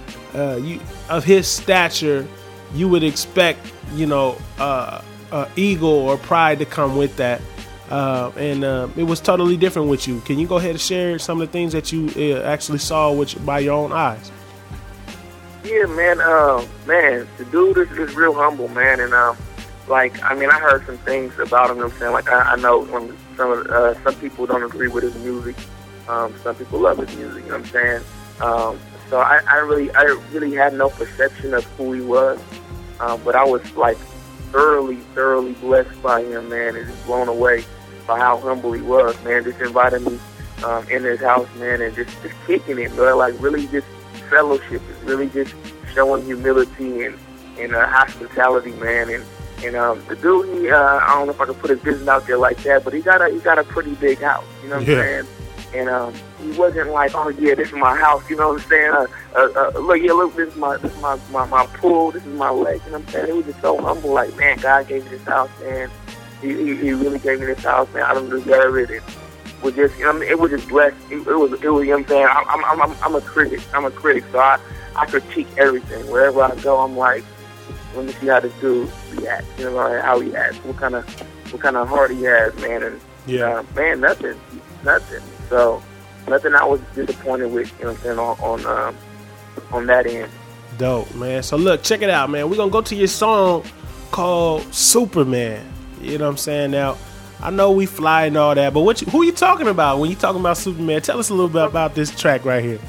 Speaker 2: of his stature, you would expect, you know, ego or pride to come with that. And it was totally different with you. Can you go ahead and share some of the things that you actually saw by your own eyes?
Speaker 10: Yeah, man. The dude is real humble, man. And like, I mean, I heard some things about him. You know what I'm saying, like, I know when some people don't agree with his music. Some people love his music. You know what I'm saying? So I really had no perception of who he was. But I was like thoroughly blessed by him, man, and just blown away by how humble he was, man. Just invited me in his house, man, and just kicking it, bro. Like, really just fellowship, really just showing humility and hospitality, man. And the dude, I don't know if I can put his business out there like that, but he got a pretty big house, you know what I'm saying? And he wasn't like, oh yeah, this is my house, you know what I'm saying? Look, this is my pool, this is my lake, you know what I'm saying? It was just so humble, like, man, God gave me this house, man. He really gave me this house, man. I don't deserve it. It was just, you know, it was just blessed. It was, you know what I'm saying? I'm a critic. So I critique everything. Wherever I go, I'm like, let me see how this dude reacts. You know, like how he acts, what kind of heart he has, man. And man, nothing. So nothing I was disappointed with. You know what I'm saying on that end.
Speaker 2: Dope, man. So look, check it out, man. We're gonna go to your song called Superman. You know what I'm saying? Now, I know we fly and all that, but who you talking about when you talking about Superman? Tell us a little bit about this track right here.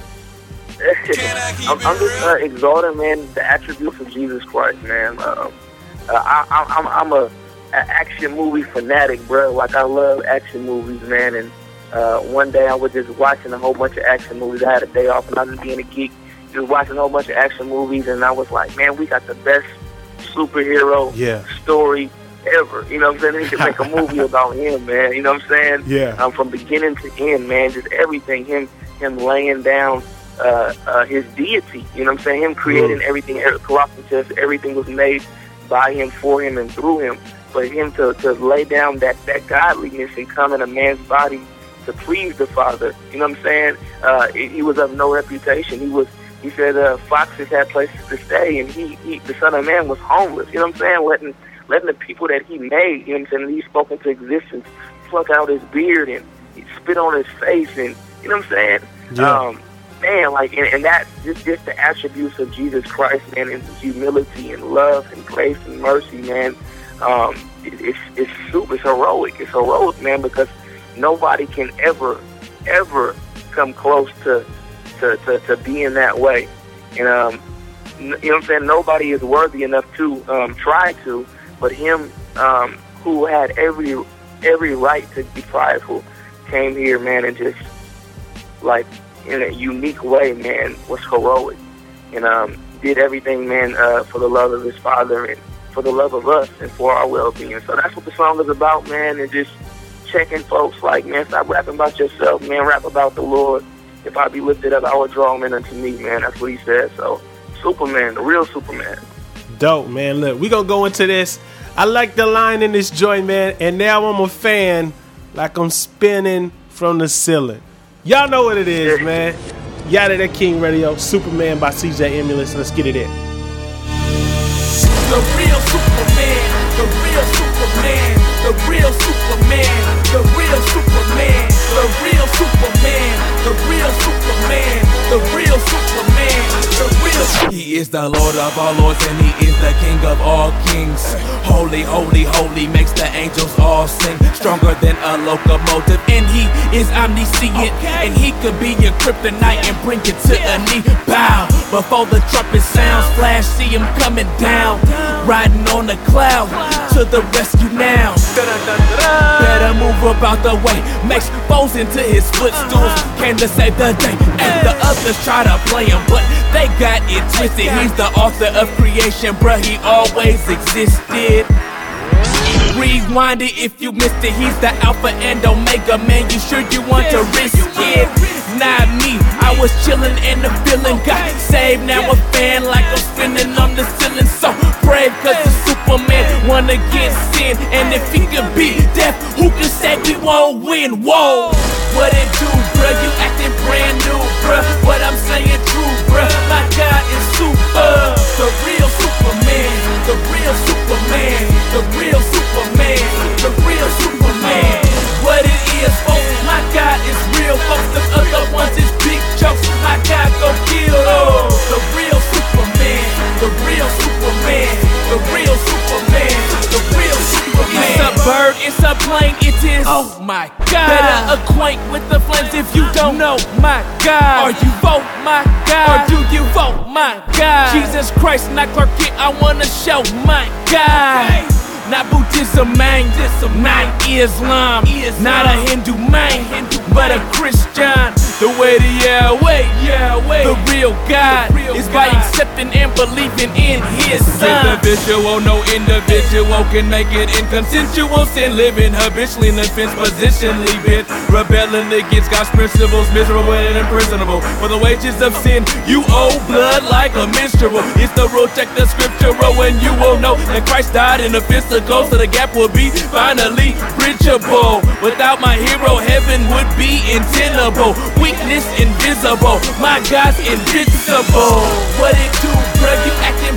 Speaker 10: I'm just exalting, man, the attributes of Jesus Christ, man. I'm a action movie fanatic, bro. Like, I love action movies, man. And one day I was just watching a whole bunch of action movies. I had a day off, and I was just being a geek, just watching a whole bunch of action movies. And I was like, man, we got the best superhero story ever. You know what I'm saying? They should make a movie about him, man. You know what I'm saying?
Speaker 2: Yeah.
Speaker 10: From beginning to end, man, just everything. Him laying down his deity. You know what I'm saying? Him creating everything. Colossians says everything was made by him, for him, and through him. But him to lay down that godliness and come in a man's body to please the Father. You know what I'm saying? He was of no reputation. He said foxes had places to stay, and he the Son of Man was homeless. You know what I'm saying? Letting the people that he made, you know what I'm saying, he spoke into existence, pluck out his beard and he spit on his face, and you know what I'm saying?
Speaker 2: Yeah.
Speaker 10: Man, like, and that just the attributes of Jesus Christ, man, and humility and love and grace and mercy, man. It's heroic. It's heroic, man, because nobody can ever come close to being that way. And you know what I'm saying? Nobody is worthy enough to try to, but him who had every right to be prideful came here, man, and just like in a unique way, man, was heroic and did everything, man, for the love of his Father and for the love of us and for our well-being. So that's what the song is about, man, and just checking folks like, man, stop rapping about yourself, man, rap about the Lord. If I be lifted up, I will draw men unto me, man. That's what he said. So Superman, the real Superman.
Speaker 2: Dope, man. Look, we gonna go into this. I like the line in this joint, man, and now I'm a fan like I'm spinning from the ceiling. Y'all know what it is, man. Yada That King Radio, Superman by CJ Emulous. Let's get it in.
Speaker 3: The real Superman, the real Superman, the real Superman, the real Superman, the real Superman, the real Superman, the real Superman, the real.
Speaker 11: He is the Lord of all lords and he is the King of all kings. Holy, holy, holy makes the angels all sing. Stronger than a locomotive, and he is omniscient. And he could be your kryptonite and bring it to a knee. Bow before the trumpet sounds. Flash, see him coming down, riding on the cloud to the rescue now. Better move about the way, makes foes into his footstools. Came to save the day, and the others try to play him, but they got it twisted. He's the author of creation, bruh, he always existed. Rewind it if you missed it. He's the Alpha and Omega, man. You sure you want to risk it? Not me, I was chillin' and the feeling got saved. Now a fan like I'm spinning on the ceiling. So brave, cause the Superman won against sin. And if he could beat death, who can say we won't win? Whoa, what it do, bruh? You acting brand new, bruh. What I'm saying true, bruh. My God is super. The real Superman, the real Superman, the real Superman, the real Superman. What it is, folks, my God is real, folks. The other ones is big jokes. My God go kill. The real Superman, the real Superman, the real Superman, the real Superman. It's a bird, it's a plane, it is. Oh my God. Better acquaint with the flames if you don't know. My God. Are you vote my God? Or do you vote my God? Jesus Christ, not Clark Kent, I wanna show my God. Okay. Not Buddhism, man, not Islam, not a Hindu, man, but a Christian. The way to Yahweh, the real God, is by accepting and believing in His Son. Individual, no individual can make it inconsensual. Sin living habitually in the fence position, leaving rebelling against God's principles, miserable and imprisonable. For the wages of sin, you owe blood like a menstrual. It's the rule, check the scriptural, and you will know that Christ died in the fist. So the gap will be finally bridgeable. Without my hero, heaven would be untenable. Weakness invisible, my God's invincible. What it do, bruh? You acting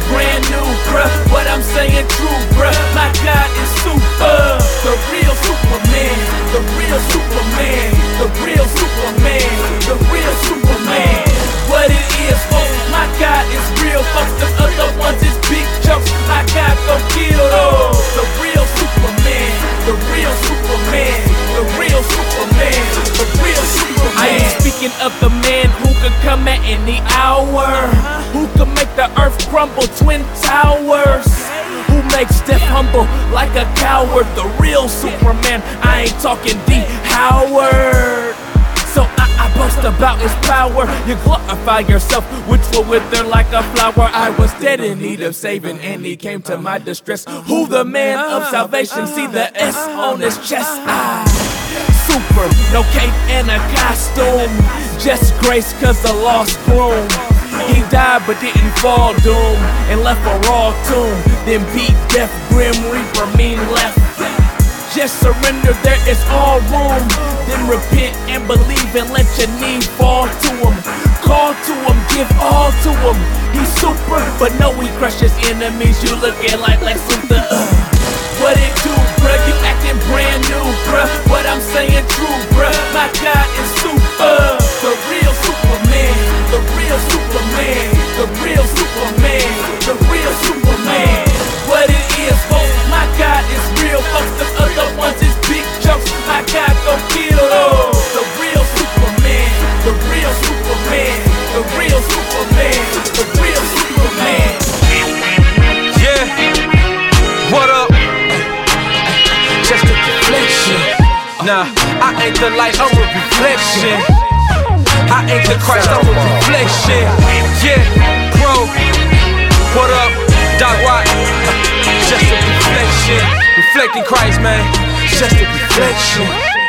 Speaker 3: brand new, bruh. What I'm saying true, bruh. My God is super. The real Superman. The real Superman. The real Superman. The real Superman. What it is, folks. My God is real, folks. The other ones is big jokes. My God gon' kill those. The real Superman. The real Superman. The real Superman. The real Superman. I ain't speaking of the man who could come at any hour, who could make the earth crumble, twin towers, who makes death humble like a coward. The real Superman. I ain't talking D. Howard. So I boast about his power. You glorify yourself, which will wither like a flower. I was dead in need of saving, and he came to my distress. Who the man of salvation? See the S on his chest. Super, no cape and a costume. Just grace cause the lost groom. He died but didn't fall doom, and left a raw tomb. Then beat death, grim reaper, mean left. Just surrender, there is all room. Then repent and believe and let your knee fall to him. Call to him, give all to him. He's super, but no, he crushes enemies. You looking like Lex Luthor. What it do, bruh? You acting brand new, bruh. What I'm saying true, bruh. My God is super. The real Superman. The real Superman. The real Superman. The real Superman. What it is, folks. My God is real, folks. The other ones is big jokes. My God gon' kill those. The real Superman. The real Superman. The real Superman. The real Superman.
Speaker 11: Yeah. What up? Just a reflection. Nah, I ain't the light, I'm a reflection. I ain't the Christ, I'm a reflection. Yeah, bro. What up, Doc Watt? Just a reflection. Reflecting Christ, man. Just a reflection.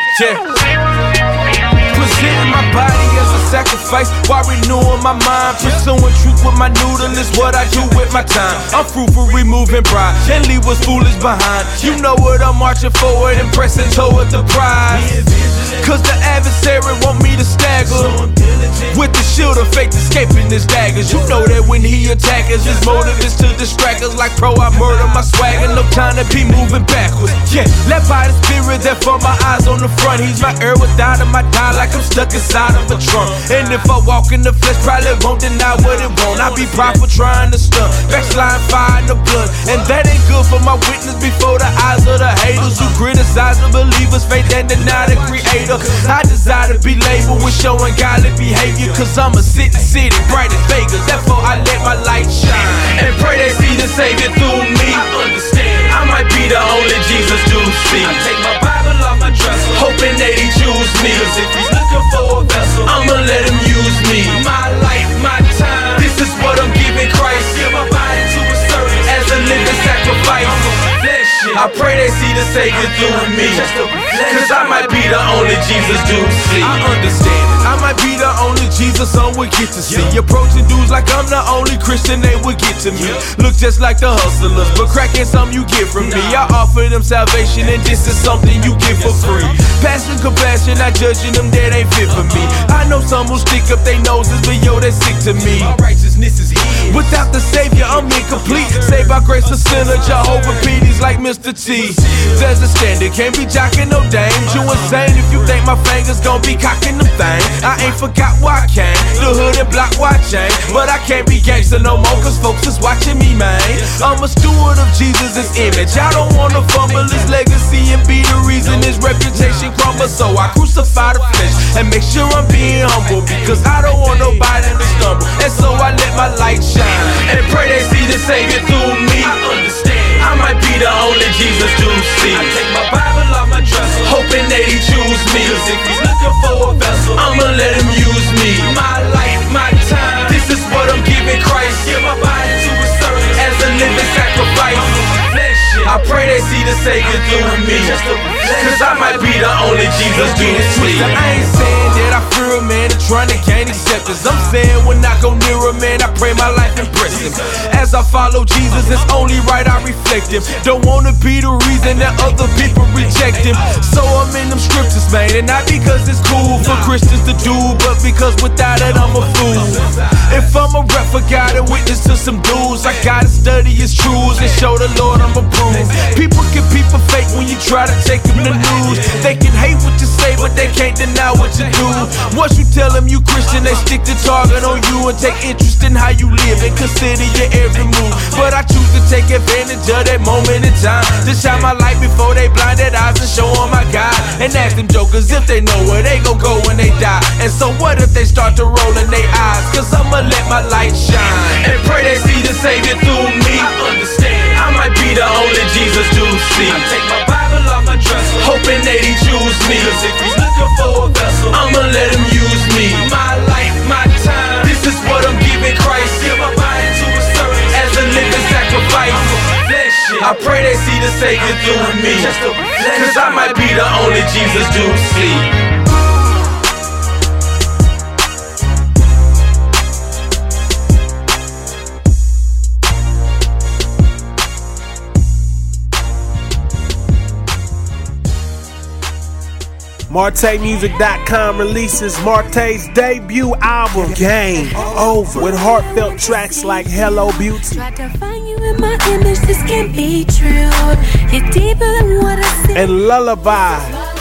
Speaker 11: Yeah. Presenting my body as a sacrifice while renewing my mind. Pursuing truth with my noodle is what I do with my time. I'm fruitful, removing pride, and leave what's foolish behind. You know what, I'm marching forward and pressing toward the prize. Cause the adversary want me to stagger with the shield of faith escaping his daggers. You know that when he attack us, his motive is to distract us. Like pro, I murder my swagger, no time to be moving backwards. Yeah, led by the spirit, therefore my eyes on the front. He's my air without him, I die like I'm stuck inside of a trunk. And if I walk in the flesh, probably won't deny what it won't. I be prideful trying to stunt, backslide fire in the blood. And that ain't good for my witness before the eyes of the haters who criticize the believers' faith and deny the creator. I desire to be labeled with showing godly behavior, cause I'm a city bright as Vegas. Therefore I let my light shine and pray they see the Savior through me. I understand I might be the only Jesus do see. I take my Bible off my dresser, hoping that he choose me. Cause if he's looking for a vessel, I'ma let him use me. My life, my time, this is what I'm giving Christ. Give my body to his service as a living sacrifice. I pray they see the Savior through me, cause I might be the only Jesus do see. I understand it, I might be the only Jesus some would get to see. Approaching dudes like I'm the only Christian they would get to me. Look just like the hustlers, but cracking something you get from me. I offer them salvation and this is something you get for free. Passion, compassion, not judging them that ain't fit for me. I know some will stick up their noses, but yo, that's sick to me. My righteousness is his. Without the Savior, I'm incomplete. Saved by grace, a sinner, Jehovah PD's like Mr. T. There's a standard, can't be jocking no dames. You insane if you think my fingers gon' be cocking them things. I ain't forgot why I came, the hood and block why I changed. But I can't be gangster no more, cause folks is watching me, man. I'm a steward of Jesus' image. I don't wanna fumble his legacy and be the reason his reputation crumbles. So I crucify the flesh and make sure I'm being humble, because I don't want nobody to stumble. And so I let my light shine and pray they see the Savior through me. I understand I might be the only Jesus do see. I take my Bible off my dresser, hoping that he choose me. Cause if he's looking for a vessel, I'ma let him use me. My life, my time, this is what I'm giving Christ. Give my body to his service as a living sacrifice. I pray they see the Savior
Speaker 1: through me. Cause I might be the only Jesus do see.
Speaker 15: I ain't saying that I fear a man and trying to gain acceptance. I'm saying when I go near a man, I pray my life impress him. As I follow Jesus, it's only right I reflect him. Don't wanna be the reason that other people reject him. So I'm in them scriptures, man, and not because it's cool for Christians to do, but because without it I'm a fool. If I'm a rep for God and witness to some dudes, I gotta study his truths and show the Lord I'm approved. People can people fake when you try to take them the news. They can hate what you say, but they can't deny what you do. Once you tell them you Christian, they stick the target on you and take interest in how you live and consider your every move. But I choose to take advantage of that moment in time to shine my light before they blinded eyes and show them my God. And ask them jokers if they know where they gon' go when they die. And so what if they start to roll in their eyes? Cause I'ma let my light shine
Speaker 1: and pray they see the Savior through me. I understand I might be the only Jesus do see. I take my Bible off my dresser, hoping that he choose me. Cause if he's looking for a vessel, I'ma let him use me. My life, my time, this is what I'm giving Christ. Give my body to a service as a living sacrifice. I pray they see the Savior through me. Cause I might be the only Jesus do see.
Speaker 2: MarteMusic.com releases Marte's debut album, Game Over, with heartfelt tracks like Hello Beauty.
Speaker 16: Tried to find you in my image, this can't be true. You're deeper than what I see.
Speaker 2: And Lullaby.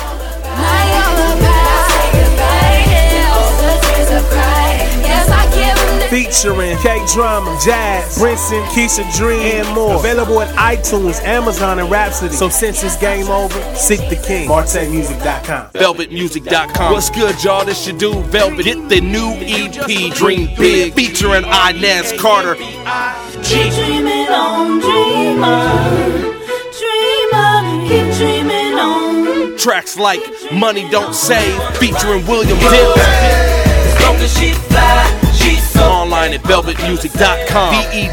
Speaker 2: Featuring K-Drama, Jazz, Brinson, Keisha Dream, and more. Available at iTunes, Amazon, and Rhapsody. So since it's game over, seek the king. MarteMusic.com.
Speaker 17: VelvetMusic.com. What's good, y'all? This your dude, Velvet. Get the new EP, Dream Big, featuring Inez Carter.
Speaker 16: Keep dreaming on, dreamer. Dreamer, keep dreaming on.
Speaker 17: Tracks like Money Don't Save, featuring William Dill.
Speaker 16: As long as she fly.
Speaker 17: Online at velvetmusic.com.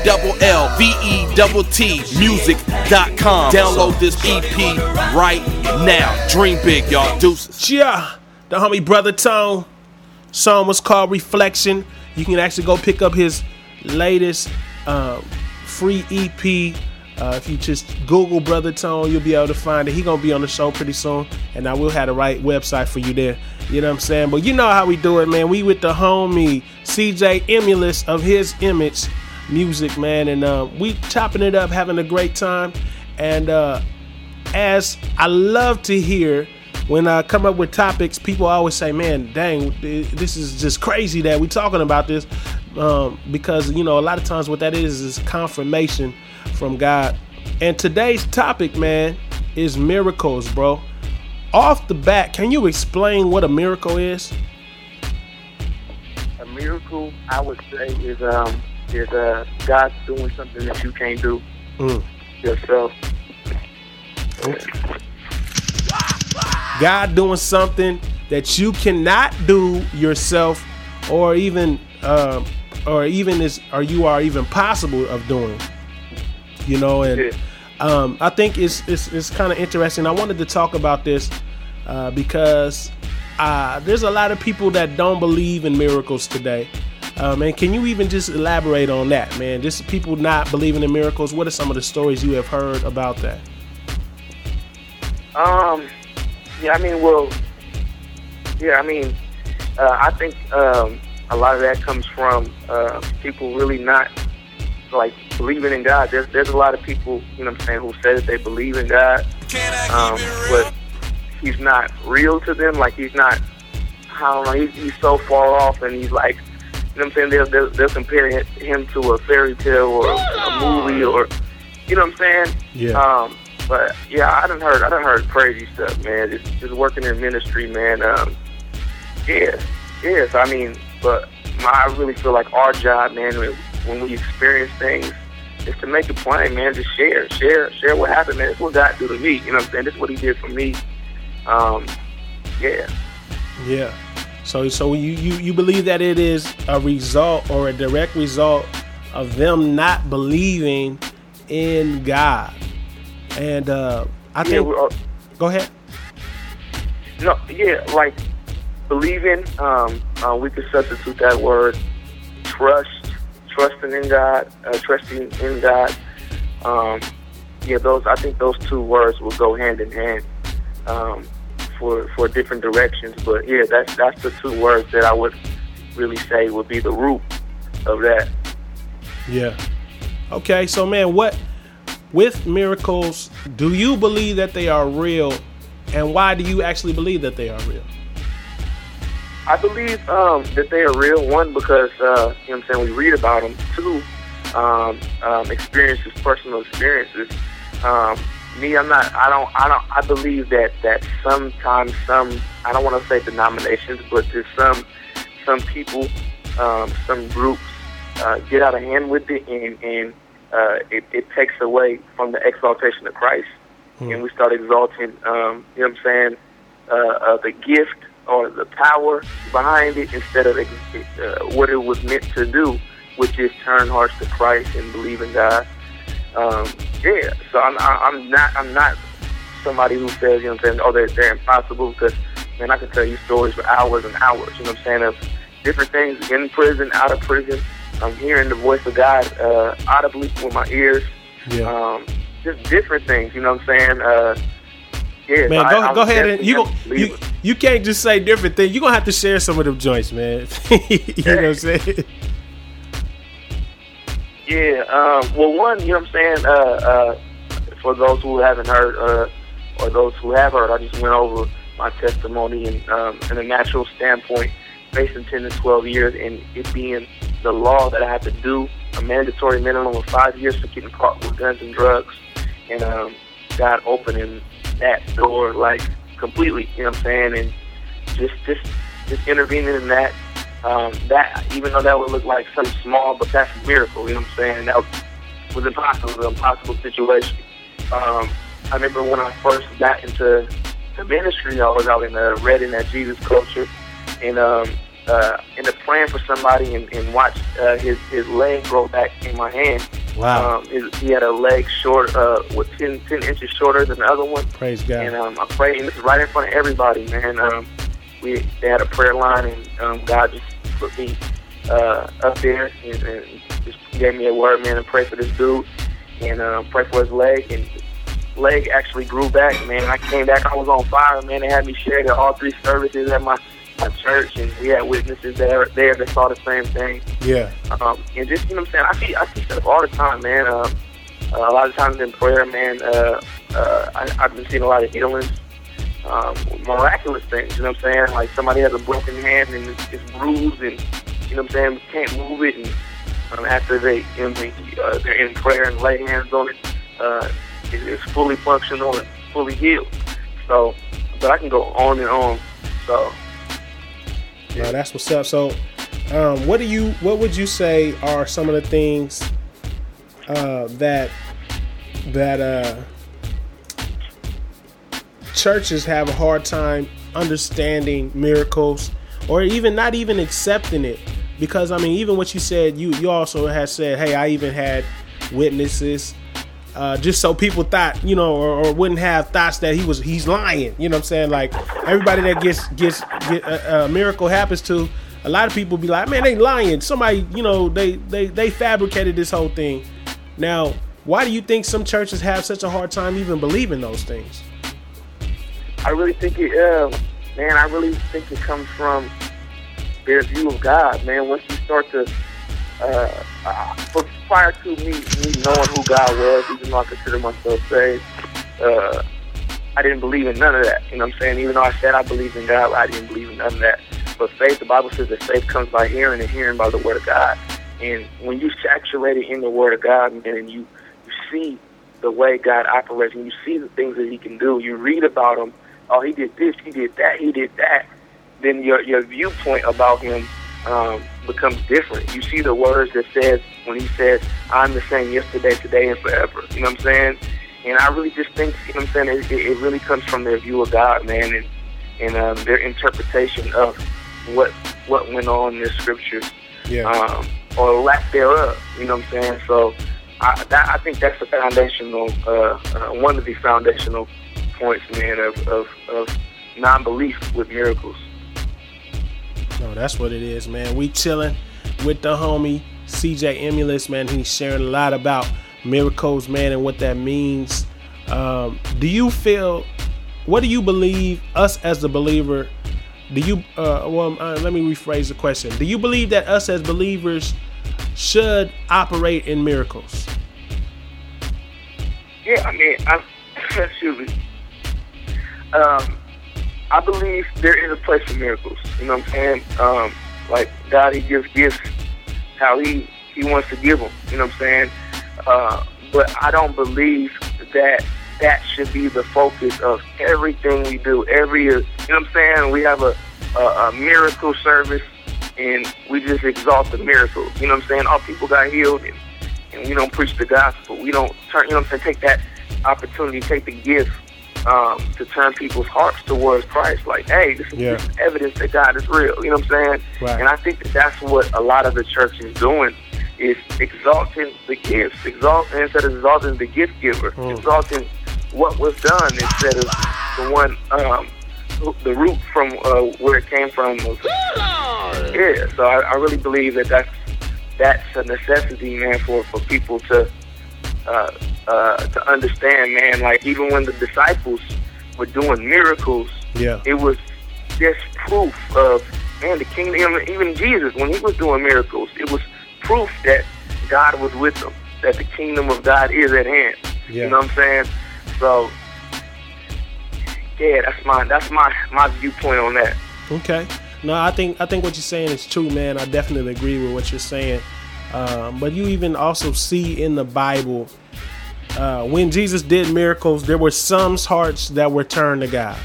Speaker 17: VELLVETT music.com. Download this EP right now. Dream big, y'all. Deuces.
Speaker 2: Yeah, the homie Brother Tone. Song was called Reflection. You can actually go pick up his latest free EP. If you just Google Brother Tone, you'll be able to find it. He gonna be on the show pretty soon, and I will have the right website for you there. You know what I'm saying? But you know how we do it, man. We with the homie CJ Emulous of His Image Music, man, and we chopping it up, having a great time. And as I love to hear when I come up with topics, people always say, "Man, dang, this is just crazy that we talking about this," because you know a lot of times what that is confirmation from God. And today's topic, man, is miracles, bro. Off the bat, can you explain what a miracle is?
Speaker 10: A miracle, I would say, is God doing something that you can't do yourself.
Speaker 2: God doing something that you cannot do yourself, or even you are even possible of doing. You know, and I think it's kind of interesting. I wanted to talk about this because there's a lot of people that don't believe in miracles today. And can you even just elaborate on that, man? Just people not believing in miracles. What are some of the stories you have heard about that?
Speaker 10: I think a lot of that comes from people really not like believing in God. There's a lot of people, you know what I'm saying, who say that they believe in God, but he's not real to them. Like he's not, I don't know, he's so far off, and he's like, you know what I'm saying, they'll compare him to a fairy tale or a movie, or, you know what I'm saying?
Speaker 2: Yeah.
Speaker 10: But yeah, I done heard crazy stuff, man. Just working in ministry, man. So I mean, but I really feel like our job, man, when we experience things, is to make it plain, man. Just share what happened, man. This is what God do to me. You know what I'm saying? This is what He did for me.
Speaker 2: Yeah. So you believe that it is a result or a direct result of them not believing in God. And I think. Go ahead.
Speaker 10: No, yeah, like believing. We could substitute that word trusting in God, trusting in God. I think those two words will go hand in hand for different directions. But yeah, that's the two words that I would really say would be the root of that.
Speaker 2: Yeah. Okay, so man, with miracles, do you believe that they are real, and why do you actually believe that they are real?
Speaker 10: I believe that they are real. One, because you know what I'm saying, we read about them. Two, experiences, personal experiences. Me, I believe that sometimes I don't want to say denominations, but there's some people, some groups get out of hand with it, and it takes away from the exaltation of Christ, and we start exalting, you know what I'm saying, the gift or the power behind it instead of what it was meant to do, which is turn hearts to Christ and believe in God. So I'm not somebody who says, you know what I'm saying, oh, they're impossible, because, man, I can tell you stories for hours and hours, you know what I'm saying, of different things in prison, out of prison. I'm hearing the voice of God audibly with my ears. Yeah. Just different things, you know what I'm saying?
Speaker 2: Man, go ahead and you can't just say different things. You're gonna have to share some of them joints, man. You know what I'm saying?
Speaker 10: Yeah. Well, one, you know what I'm saying? For those who haven't heard, or those who have heard, I just went over my testimony in a natural standpoint, facing 10 to 12 years, and it being the law that I had to do a mandatory minimum of 5 years for getting caught with guns and drugs, and God opening that door like completely, you know what I'm saying, and just intervening in that. That, even though that would look like something small, but that's a miracle, you know what I'm saying? That was impossible, an impossible situation. I remember when I first got into the ministry, I was out in Redding at Jesus Culture, and ended up praying for somebody and watched his leg grow back in my hand.
Speaker 2: Wow.
Speaker 10: He had a leg short, 10 inches shorter than the other one.
Speaker 2: Praise God.
Speaker 10: And I prayed, and this is right in front of everybody, man. They had a prayer line, and God just put me up there and just gave me a word, man, and pray for this dude, and pray for his leg, and his leg actually grew back, man. I came back, I was on fire, man. They had me share at all 3 services at my church, and we had witnesses there that saw the same thing.
Speaker 2: Yeah.
Speaker 10: And just, you know what I'm saying, I see stuff all the time, man. A lot of times in prayer, man, I've been seeing a lot of healings, miraculous things, you know what I'm saying? Like somebody has a broken hand and it's bruised, and, you know what I'm saying, can't move it, and after they, you know, they're in prayer and lay hands on it, it's fully functional and fully healed. So, but I can go on and on. So,
Speaker 2: no, that's what's up. So, what would you say are some of the things that churches have a hard time understanding miracles, or even not even accepting it? Because I mean, even what you said, you also had said, hey, I even had witnesses, just so people thought, you know, or wouldn't have thoughts that he's lying. You know what I'm saying? Like everybody that gets a miracle happens to, a lot of people be like, man, they lying. Somebody, you know, they fabricated this whole thing. Now, why do you think some churches have such a hard time even believing those things?
Speaker 10: I really think it comes from their view of God, man. Once you start to, prior to me knowing who God was, even though I consider myself saved, I didn't believe in none of that. You know what I'm saying? Even though I said I believed in God, I didn't believe in none of that. But faith, the Bible says that faith comes by hearing, and hearing by the Word of God. And when you saturate it in the Word of God, man, and you see the way God operates, and you see the things that He can do, you read about Him. Oh, He did this, He did that, He did that. Then your viewpoint about Him becomes different. You see the words that says, when He says, I'm the same yesterday, today, and forever. You know what I'm saying? And I really just think, you know what I'm saying, it really comes from their view of God, man, and their interpretation of what went on in the Scriptures, or lack thereof. You know what I'm saying? So I think that's the foundational, one of the foundational points, man, of non-belief with miracles.
Speaker 2: No, that's what it is, man. We chilling with the homie CJ Emulous, man. He's sharing a lot about miracles, man, and what that means. Do you feel, what do you believe, us as the believer, do you, let me rephrase the question. Do you believe that us as believers should operate in miracles?
Speaker 10: Yeah, I mean, excuse me. I believe there is a place for miracles. You know what I'm saying? Like God, He gives gifts how He wants to give them. You know what I'm saying? But I don't believe that should be the focus of everything we do. You know what I'm saying? We have a miracle service, and we just exalt the miracles. You know what I'm saying? All people got healed, and we don't preach the gospel. We don't turn. You know what I'm saying? Take that opportunity, take the gift. To turn people's hearts towards Christ, like, hey, this is evidence that God is real. You know what I'm saying?
Speaker 2: Right.
Speaker 10: And I think that's what a lot of the church is doing, is exalting the gifts, instead of exalting the gift giver, exalting what was done instead of the one, the root from where it came from. Yeah. So I really believe that's a necessity, man, for people to understand, man. Like, even when the disciples were doing miracles, it was just proof of, man, the kingdom. Even Jesus, when He was doing miracles, it was proof that God was with them, that the kingdom of God is at hand. You know what I'm saying? So, yeah, that's my viewpoint on that.
Speaker 2: Okay. No, I think what you're saying is true, man. I definitely agree with what you're saying. But you even also see in the Bible, when Jesus did miracles, there were some hearts that were turned to God.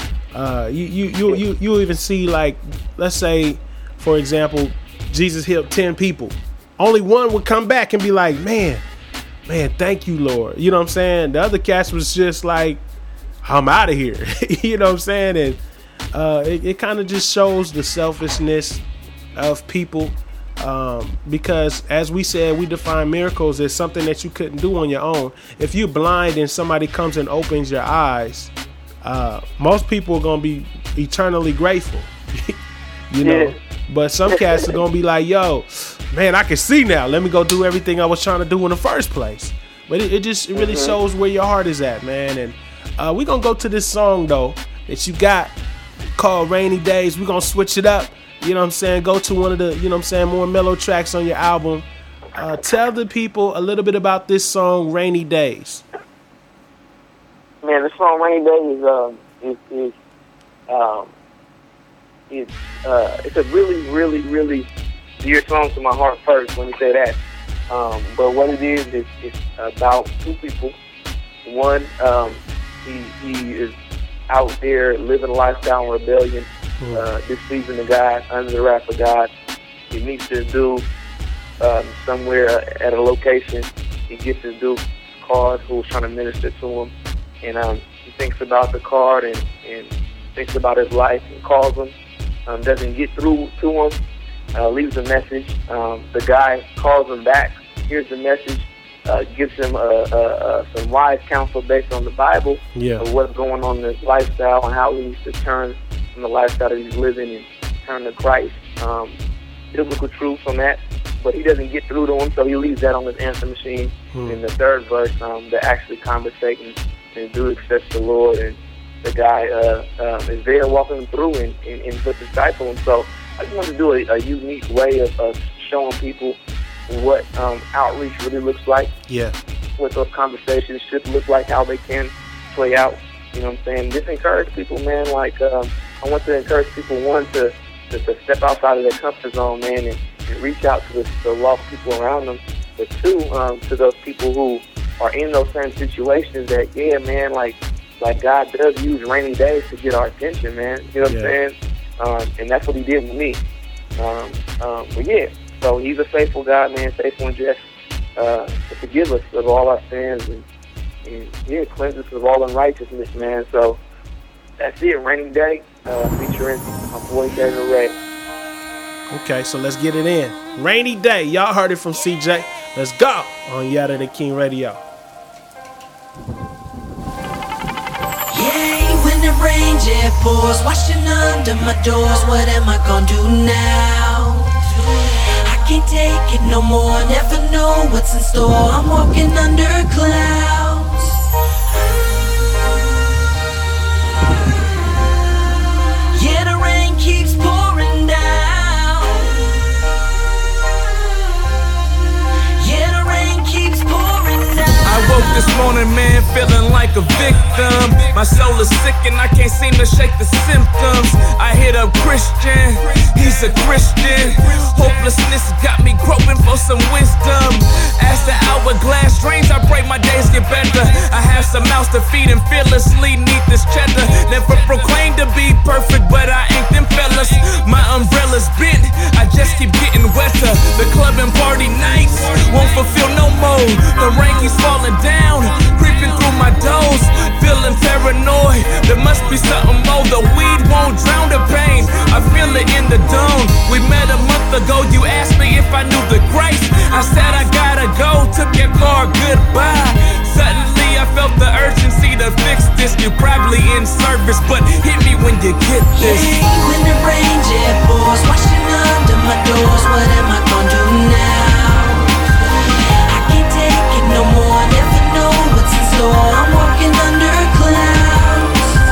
Speaker 2: You even see, like, let's say, for example, Jesus healed 10 people. Only one would come back and be like, man, thank you, Lord. You know what I'm saying? The other cast was just like, I'm out of here. You know what I'm saying? And it kind of just shows the selfishness of people. Because as we said, we define miracles as something that you couldn't do on your own. If you're blind and somebody comes and opens your eyes, most people are going to be eternally grateful, you know, but some cats are going to be like, yo, man, I can see now. Let me go do everything I was trying to do in the first place. But it really shows where your heart is at, man. And we're going to go to this song, though, that you got called Rainy Days. We're going to switch it up. You know what I'm saying? Go to one of the, you know what I'm saying, more mellow tracks on your album. Tell the people a little bit about this song, Rainy Days.
Speaker 10: Man, the song Rainy Days it's a really, really, really dear song to my heart first, let me say that. But what it is, it's about two people. One, he is out there living a lifestyle in rebellion, displeasing to God, under the wrath of God. He meets this dude somewhere at a location. He gets this dude's card who's trying to minister to him, and he thinks about the card and thinks about his life and calls him. Doesn't get through to him, leaves a message. The guy calls him back, hears the message, gives him some wise counsel based on the Bible of what's going on in his lifestyle and how he needs to turn from the lifestyle that he's living and turn to Christ. Biblical truth on that, but he doesn't get through to him, so he leaves that on his answer machine. In the third verse, they're actually conversating, and dude accepts the Lord, and the guy is there walking him through and the disciple. And so I just wanted to do a unique way of showing people what outreach really looks like. What those conversations should look like, how they can play out. You know what I'm saying? Just encourage people, man. Like, I want to encourage people, one, to step outside of their comfort zone, man, and reach out to the lost people around them. But two, to those people who are in those same situations that, man, like God does use rainy days to get our attention, man. You know what I'm saying? And that's what He did with me. But so He's a faithful God, man, faithful and just to forgive us of all our sins and cleanse us of all unrighteousness, man. So that's it, Rainy Day, featuring my boy David Ray.
Speaker 2: Okay, so let's get it in. Rainy Day, y'all heard it from CJ. Let's go on Yada the King Radio.
Speaker 18: rain, it pours, washing under my doors. What am I gonna do now? I can't take it no more, never know what's in store. I'm walking under clouds. Yeah, the rain keeps pouring down. Yeah, the rain keeps pouring down.
Speaker 11: I woke this morning, man, feeling like a victim. My soul is sick and I can't seem to shake the symptoms. I hit up Christian, he's a Christian. Hopelessness got me groping for some wisdom. As the hourglass drains, I pray my days get better. I have some mouths to feed and fearlessly need this cheddar. Never proclaimed to be perfect, but I ain't them fellas. My umbrella's bent, I just keep getting wetter. The club and party nights won't fulfill no more. The rain keeps falling down, creeping through my doors. Feeling paranoid, there must be something more. The weed won't drown the pain, I feel it in the dome. We met a month ago, you asked me if I knew the grace. I said I gotta go, took your car, goodbye. Suddenly I felt the urgency to fix this. You're probably in service, but hit me when you get this.
Speaker 18: Yeah, when the rain jet pours, washing under my doors. What am I gonna do now? I can't take it no more, never know what's in store. I'm walking under clouds.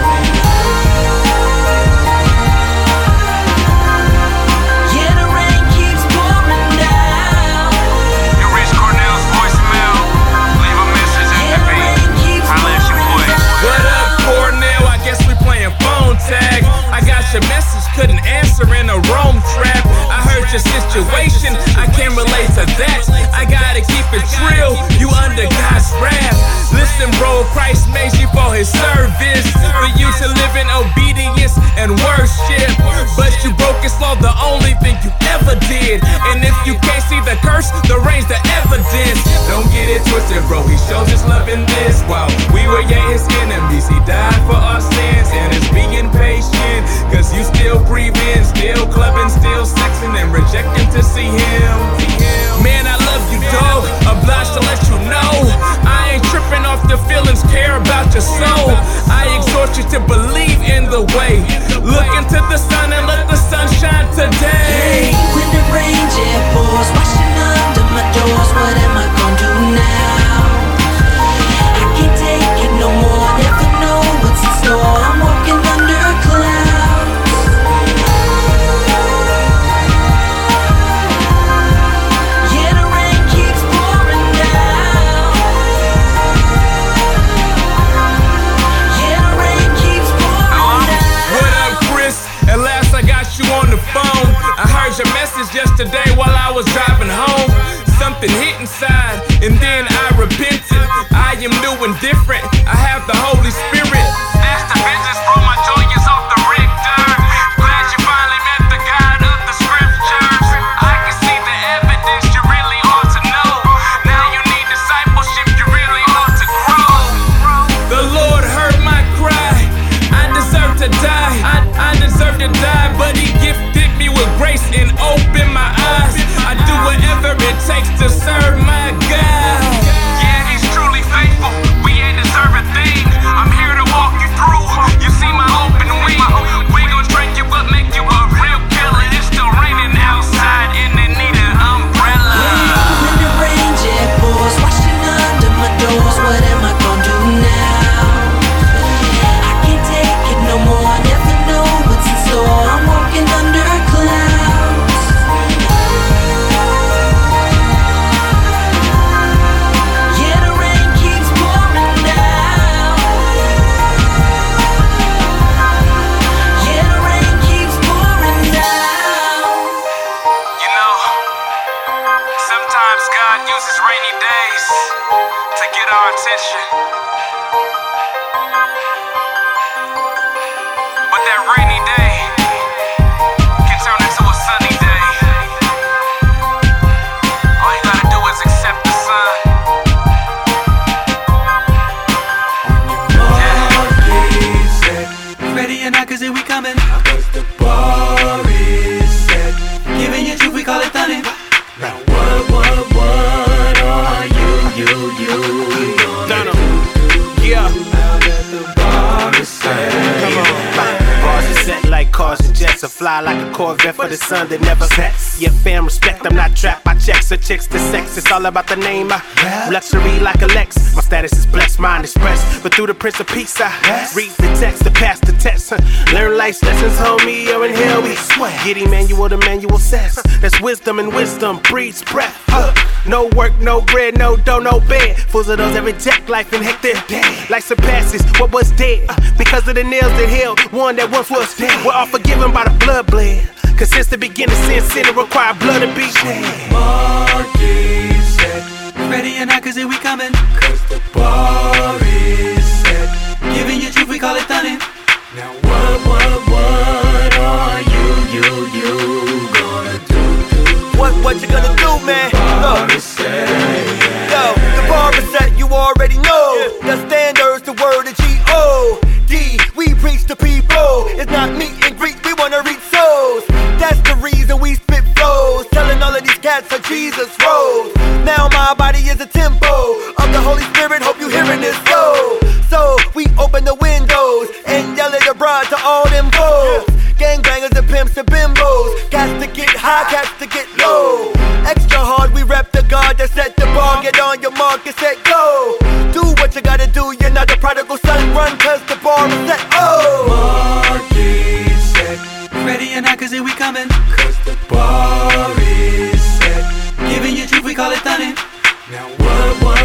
Speaker 18: Yeah, the rain keeps pouring down.
Speaker 11: You reach Cornell's voicemail, leave a message at the beat. Holla at your boy. What up, Cornell? I guess we playing phone tag. I got your message, couldn't answer in a Rome trap. I heard your situation, I can't relate to that. I gotta keep it real, you under God's wrath. Listen, bro, Christ made you for his service, for you to live in obedience and worship. But you broke his law, the only thing you ever did. And if you can't see the curse, the rain's the evidence. Don't get it twisted, bro, he shows his love in this. While we were yet his enemies, he died for our sins. And it's being patient, cause you still breathing, still clubbing, still sexing, and rejecting to see him. Man, I love you, dog, obliged to let you know I ain't tripping off your feelings, care about your soul. I exhort you to believe in the way. Look into the sun and let the sun shine today.
Speaker 18: Hey, when the rain jet pours, washing under my doors. What am I gonna do now? I can't take it no more, never know what's in store. I'm walking under clouds. Yeah, the rain keeps pouring down. Yeah, the rain keeps pouring down.
Speaker 11: What up, Chris? At last I got you on the phone. I heard your message yesterday while I was driving home. Something hit inside, and then I repented. I am new and different, I have the Holy Spirit. Ask the vengeance, bro, my joy is off the Richter. Glad you finally met the God of the scriptures. I can see the evidence, you really ought to know. Now you need discipleship, you really ought to grow. The Lord heard my cry, I deserve to die. I deserve to die, but he gifted me with grace and opened my eyes. I do whatever it takes to serve my God. Yeah, he's truly faithful, we ain't deserve a thing. I'm here to walk you through, you see my open wing. We gon' drink you up, make you a real killer. It's still raining outside and they need an umbrella.
Speaker 18: When the rain jet pours, washing under my doors. What am I gonna do now? I can't take it no more, never know what's in store. I'm walking under clouds. Yeah, the rain keeps pouring down. Yeah, the rain keeps pouring down.
Speaker 11: You know, sometimes God uses rainy days to get our attention. But that rainy day can turn into a sunny day. All you gotta do is accept the sun.
Speaker 4: Ready or not, cause here we coming. Cause the bar is set. Giving you truth, we call it thunder. Now what are you gonna do?
Speaker 1: Yeah.
Speaker 4: Now that the bar is set.
Speaker 1: Come on. To fly like a Corvette for the sun that never sets. Yeah, fam, respect, I'm not trapped by checks or chicks to sex. It's all about the name. Luxury like a Lex. My status is blessed, mind expressed. But through the Prince of Peace, I read the text to pass the test. Learn life's lessons, homie, or in hell we sweat. Get Emmanuel, the manual says. That's wisdom, and wisdom breeds breath. No work, no bread, no dough, no bed. Fools of those every tech life and hectic. Life surpasses what was dead. Because of the nails that held one that once was dead. We're all forgiven by the blood bled. Cause since the beginning, sin required blood to be shed.
Speaker 4: Mark is set. Ready or not, cause here we coming. Cause the bar is set. Giving you truth, we call it stunning. Now what are you gonna do?
Speaker 19: What you gonna do, man? Look. Yo, the bar is set, you already know. The standards, the word of G-O-D. We preach to people. It's not meet and greet, we wanna reach souls. That's the reason we spit flows. Telling all of these cats how Jesus rose. Now my body is a tempo of the Holy Spirit, hope you hearing this flow. So we open the windows and yell at the bride to all them foes. Gangbangers and pimps and bimbos. Cats to get high, cats to get low. Extra hard, we rep the God that set the bar. Get on your mark and set go. Do what you gotta do, you're not the prodigal son. Run cause the bar is set.
Speaker 4: Mark is set. Ready or not, cause here we coming. Cause the bar is set. Giving you truth, we call it stunning. Now what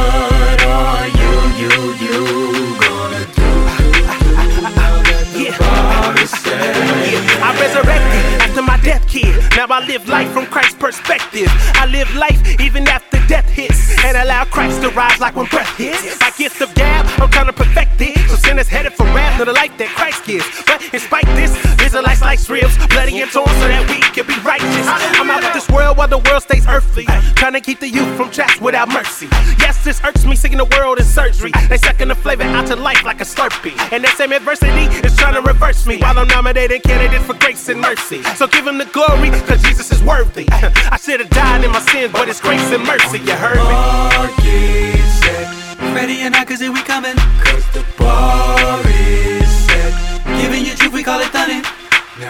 Speaker 4: are you gonna do? Now that the bar is set.
Speaker 1: I resurrected after my death, kid. Now I live life from Christ's perspective. I live life even after death hits, and allow Christ to rise like when breath hits. My gift of gab, I'm trying to perfect it. So sinners headed for wrath, not the life that Christ gives. But in spite this, Israelites like ribs, bloody and torn so that we can be righteous. I'm out of this world while the world stays earthly, trying to keep the youth from traps without mercy. Yes, this irks me, seeing the world in surgery. They sucking the flavor out to life like a Slurpee, and that same adversity is trying to reverse me while I'm nominating candidates for grace and mercy. So give him the glory, cause Jesus is worthy. I should have died in my sins, but it's grace and mercy, you heard me?
Speaker 4: Mark is set. Ready or not, cause here we coming. Cause the bar is set. Giving you truth, we call it stunning. Now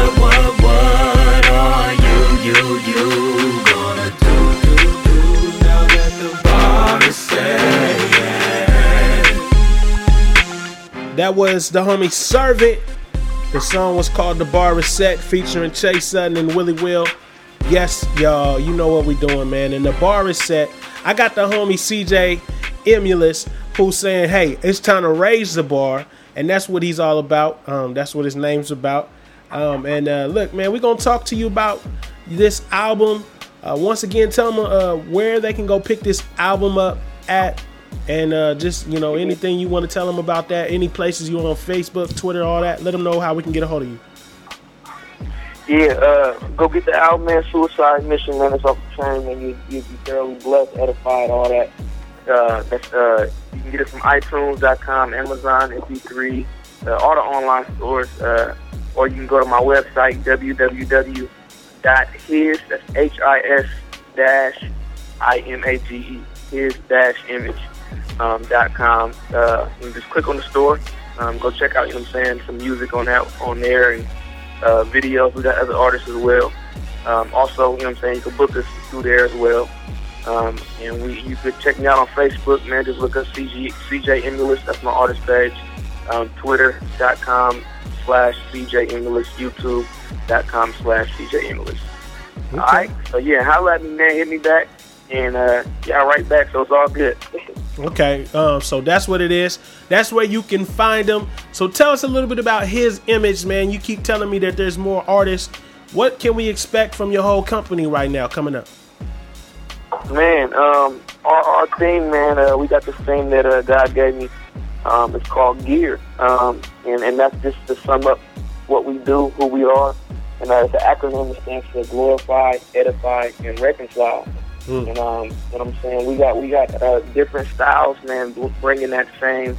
Speaker 4: what are you gonna do? Now that the bar is set.
Speaker 2: That was the homie Servant. The song was called The Bar Is Set, featuring Chase Sutton and Willie Will. Yes, y'all, you know what we doing, man. And The Bar Is Set. I got the homie CJ Emulous who's saying, hey, it's time to raise the bar. And that's what he's all about. That's what his name's about. Look, man, we're going to talk to you about this album. Once again, tell them where they can go pick this album up at. And just, you know, anything you want to tell them about that. Any places you want on Facebook, Twitter, all that. Let them know how we can get a hold of you.
Speaker 10: Yeah, go get the album, man. Suicide Mission, man. It's off the chain, man. You'll be thoroughly blessed, edified, all that. You can get it from iTunes.com, Amazon, MP3, all the online stores, or you can go to my website, www.his, that's HIS-IMAGE, his-image.com. You just click on the store, go check out, you know what I'm saying, some music on there, and videos. We got other artists as well. Also, you know what I'm saying, you can book us through there as well. And you could check me out on Facebook, man. Just look up CJ Emulous. That's my artist page. Twitter.com/CJ Emulous. YouTube.com/CJ Emulous.
Speaker 2: Okay.
Speaker 10: All right. So yeah, holla at me, man. Hit me back, and y'all right back. So it's all good.
Speaker 2: Okay. So that's what it is. That's where you can find him. So tell us a little bit about His Image, man. You keep telling me that there's more artists. What can we expect from your whole company right now coming up?
Speaker 10: Man, our theme, man, we got this theme that God gave me. It's called Gear, and that's just to sum up what we do, who we are, and it's an acronym that stands for Glorify, Edify, and Reconcile. And you know what I'm saying, we got different styles, man, bringing that same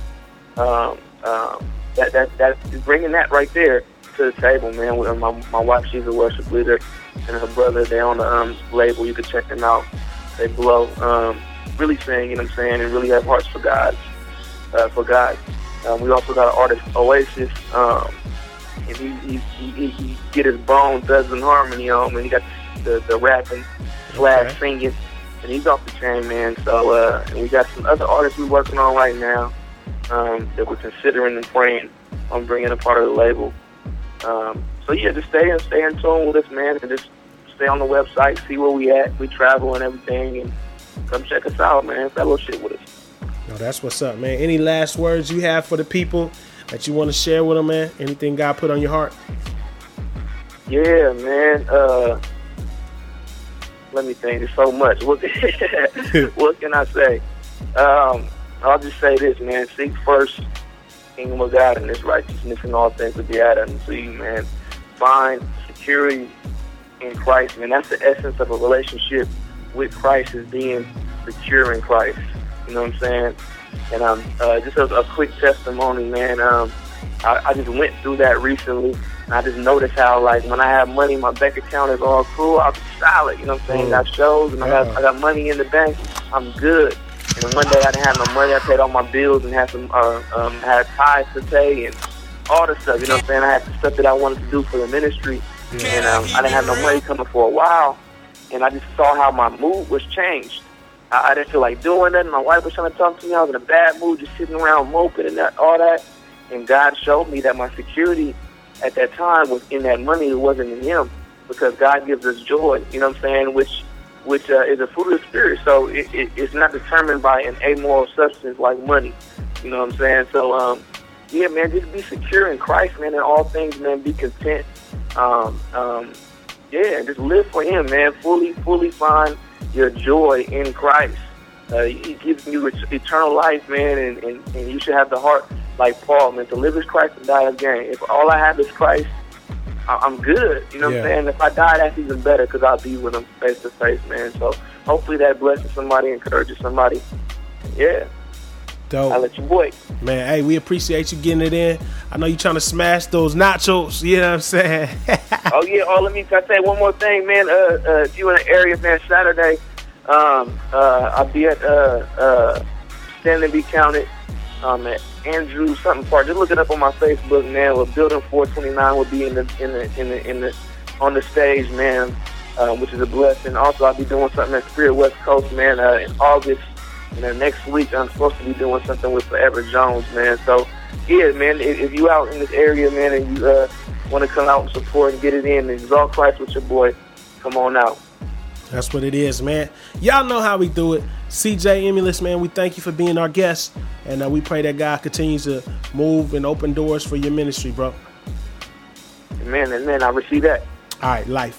Speaker 10: that bringing that right there to the table, man. With my wife, she's a worship leader, and her brother, they're on the label. You can check them out. They blow, really sing, you know what I'm saying, and really have hearts for God. We also got an artist, Oasis, and he get his bone Thugs and Harmony on, and he got the rapping / singing, and he's off the chain, man. So and we got some other artists we're working on right now that we're considering and praying on bringing a part of the label. So yeah, just stay in tune with us, man, and just stay on the website, see where we at. We travel and everything, and come check us out, man. Fellowship with us.
Speaker 2: No, that's what's up, man. Any last words you have for the people that you want to share with them, man? Anything God put on your heart?
Speaker 10: Yeah, man. Let me think. There's so much. What can I say? I'll just say this, man. Seek first kingdom of God and His righteousness, and all things will be added unto you, man. Find security in Christ, man. That's the essence of a relationship with Christ, is being secure in Christ. You know what I'm saying? And just a quick testimony, man. I just went through that recently, and I just noticed how, like, when I have money, my bank account is all cool. I'm solid. You know what I'm saying? I got shows, and I got money in the bank. I'm good. And then one day I didn't have no money. I paid all my bills and had some had tithes to pay and all the stuff. You know what I'm saying? I had the stuff that I wanted to do for the ministry, and I didn't have no money coming for a while. And I just saw how my mood was changed. I didn't feel like doing nothing. My wife was trying to talk to me. I was in a bad mood, just sitting around moping and all that. And God showed me that my security at that time was in that money. It wasn't in Him, because God gives us joy. You know what I'm saying? Which is a fruit of the Spirit. So it's not determined by an amoral substance like money. You know what I'm saying? So yeah, man, just be secure in Christ, man. In all things, man, be content. Yeah, just live for Him, man. Fully find your joy in Christ. He gives you eternal life, man, and you should have the heart like Paul, man. To live is Christ and die is gain. If all I have is Christ, I'm good. You know what I'm saying? If I die, that's even better, because I'll be with Him face to face, man. So hopefully that blesses somebody, encourages somebody. Yeah.
Speaker 2: Dope.
Speaker 10: I'll let you boy.
Speaker 2: Man, hey, we appreciate you getting it in. I know you're trying to smash those nachos. You know what I'm saying?
Speaker 10: Oh, yeah. Let me say one more thing, man. If you in the area, man, Saturday, I'll be at Stanley Be Counted at Andrew something Park. Just look it up on my Facebook, man. With Building 429 will be on the stage, man, which is a blessing. Also, I'll be doing something at Spirit West Coast, man, in August. And then next week, I'm supposed to be doing something with Forever Jones, man. So, yeah, man, if you out in this area, man, and you want to come out and support and get it in and exalt Christ with your boy, come on out.
Speaker 2: That's what it is, man. Y'all know how we do it. CJ Emulous, man, we thank you for being our guest. And we pray that God continues to move and open doors for your ministry, bro.
Speaker 10: Amen, amen. I receive that.
Speaker 2: All right, life.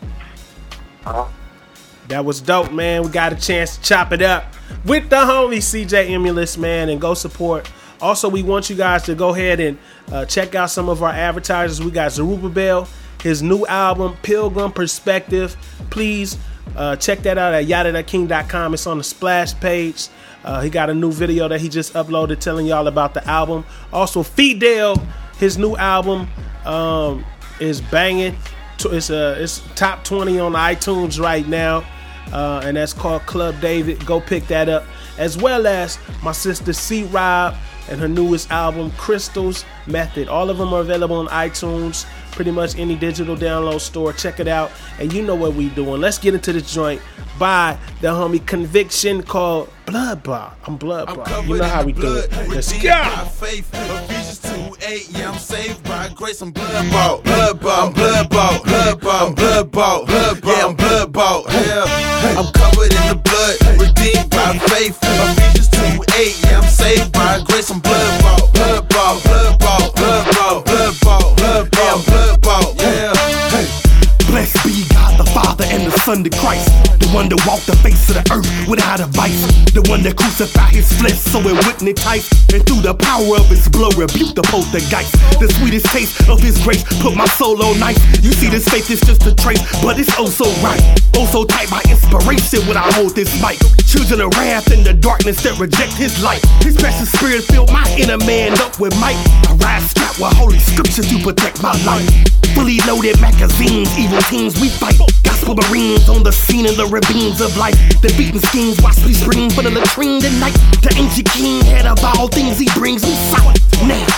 Speaker 2: That was dope, man. We got a chance to chop it up with the homie CJ Emulous, man, and go support. Also, we want you guys to go ahead and check out some of our advertisers. We got Zerubbabel, his new album, Pilgrim Perspective. Please check that out at yadadaking.com. It's on the splash page. He got a new video that he just uploaded telling y'all about the album. Also, Fidel, his new album is banging. It's top 20 on iTunes right now. And that's called Club David. Go pick that up. As well as my sister C-Rob and her newest album, Crystal's Method. All of them are available on iTunes, pretty much any digital download store. Check it out. And you know what we doing. Let's get into this joint by the homie Conviction called Blood Bar. I'm Blood Bar. You know how we do it. Let's go.
Speaker 20: Ephesians 2:8, yeah, I'm saved by grace. I'm blood bought, blood bought, I'm blood bought, blood bought, I'm blood bought, blood bought, yeah, I'm blood bought. Yeah, I'm covered in the blood, redeemed by faith. Ephesians 2:8, yeah, I'm saved by grace. I'm blood bought, blood bought, blood bought, blood bought, blood bought, blood bought, I'm blood bought. Yeah.
Speaker 21: Blessed be God the Father and the Son to Christ, the one that walked the face of the earth without a vice, the one that crucified his flesh so it wouldn't entice, and through the power of his blood rebuked the poltergeist. The sweetest taste of his grace put my soul on ice. You see, this faith is just a trace, but it's oh so right, oh so tight by inspiration when I hold this mic. Children of wrath in the darkness that reject his light. His precious spirit filled my inner man up with might. I ride strapped with holy scripture to protect my life. Fully loaded magazines, evil teams we fight. Gospel marines on the scene in the ravines of life. The beaten schemes watch me scream for the latrine tonight. The ancient king, head of all things, he brings me sight.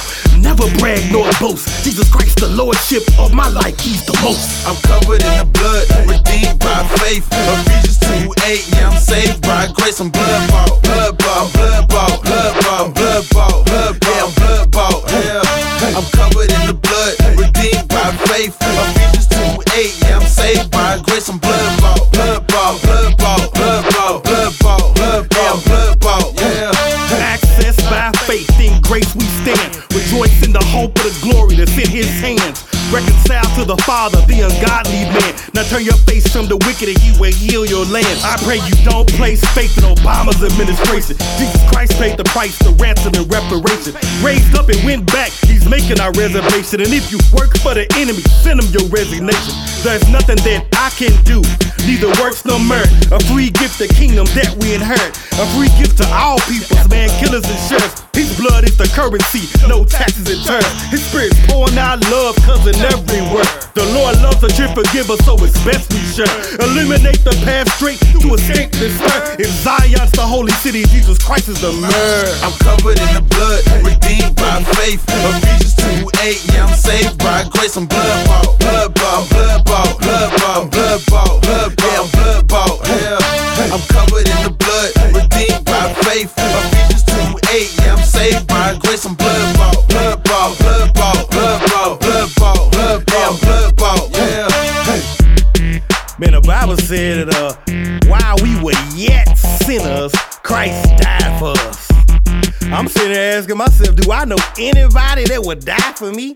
Speaker 21: never brag nor boast. Jesus Christ, the lordship of my life, he's the most.
Speaker 20: I'm covered in the blood, redeemed by faith. Ephesians 2:8, yeah, I'm saved by grace. I'm blood bought, blood bought, blood bought, blood bought, blood bought, blood bought, yeah, I'm blood bought, yeah. I'm covered in the blood, redeemed by faith. Ephesians 2:8, yeah, I'm saved by grace. I'm blood bought, blood bought, blood bought, blood bought, blood bought, blood bought, blood bought, yeah.
Speaker 21: Access by faith, in grace we stand. Rejoice in the hope of the glory that's in his hands. Reconcile to the Father, the ungodly man. Now turn your face from the wicked and he will heal your land. I pray you don't place faith in Obama's administration. Jesus Christ paid the price, the ransom and reparation. Raised up and went back, he's making our reservation. And if you work for the enemy, send him your resignation. There's nothing that I can do, neither works nor merit. A free gift, the kingdom that we inherit. A free gift to all peoples, man, killers and sheriffs. His blood is the currency, no taxes in turn. His spirit's pouring out love, cousin, everywhere. The Lord loves a cheerful giver, so it's best we share. Eliminate the path straight to escape despair. If Zion's the holy city, Jesus Christ is the mayor.
Speaker 20: I'm covered in the blood, redeemed by faith. Ephesians 2:8, yeah, I'm saved by grace. I'm blood bought, blood bought, blood bought, blood bought, blood bought, blood bought, yeah, I'm blood bought, yeah. I'm covered in the blood, redeemed by faith. Ephesians 2:8, yeah, I'm saved by grace. I'm blood bought, blood bought, blood bought, blood bought, blood bought, blood bought, blood bought, yeah.
Speaker 21: Man, the Bible said that while we were yet sinners, Christ died for us. I'm sitting there asking myself, do I know anybody that would die for me?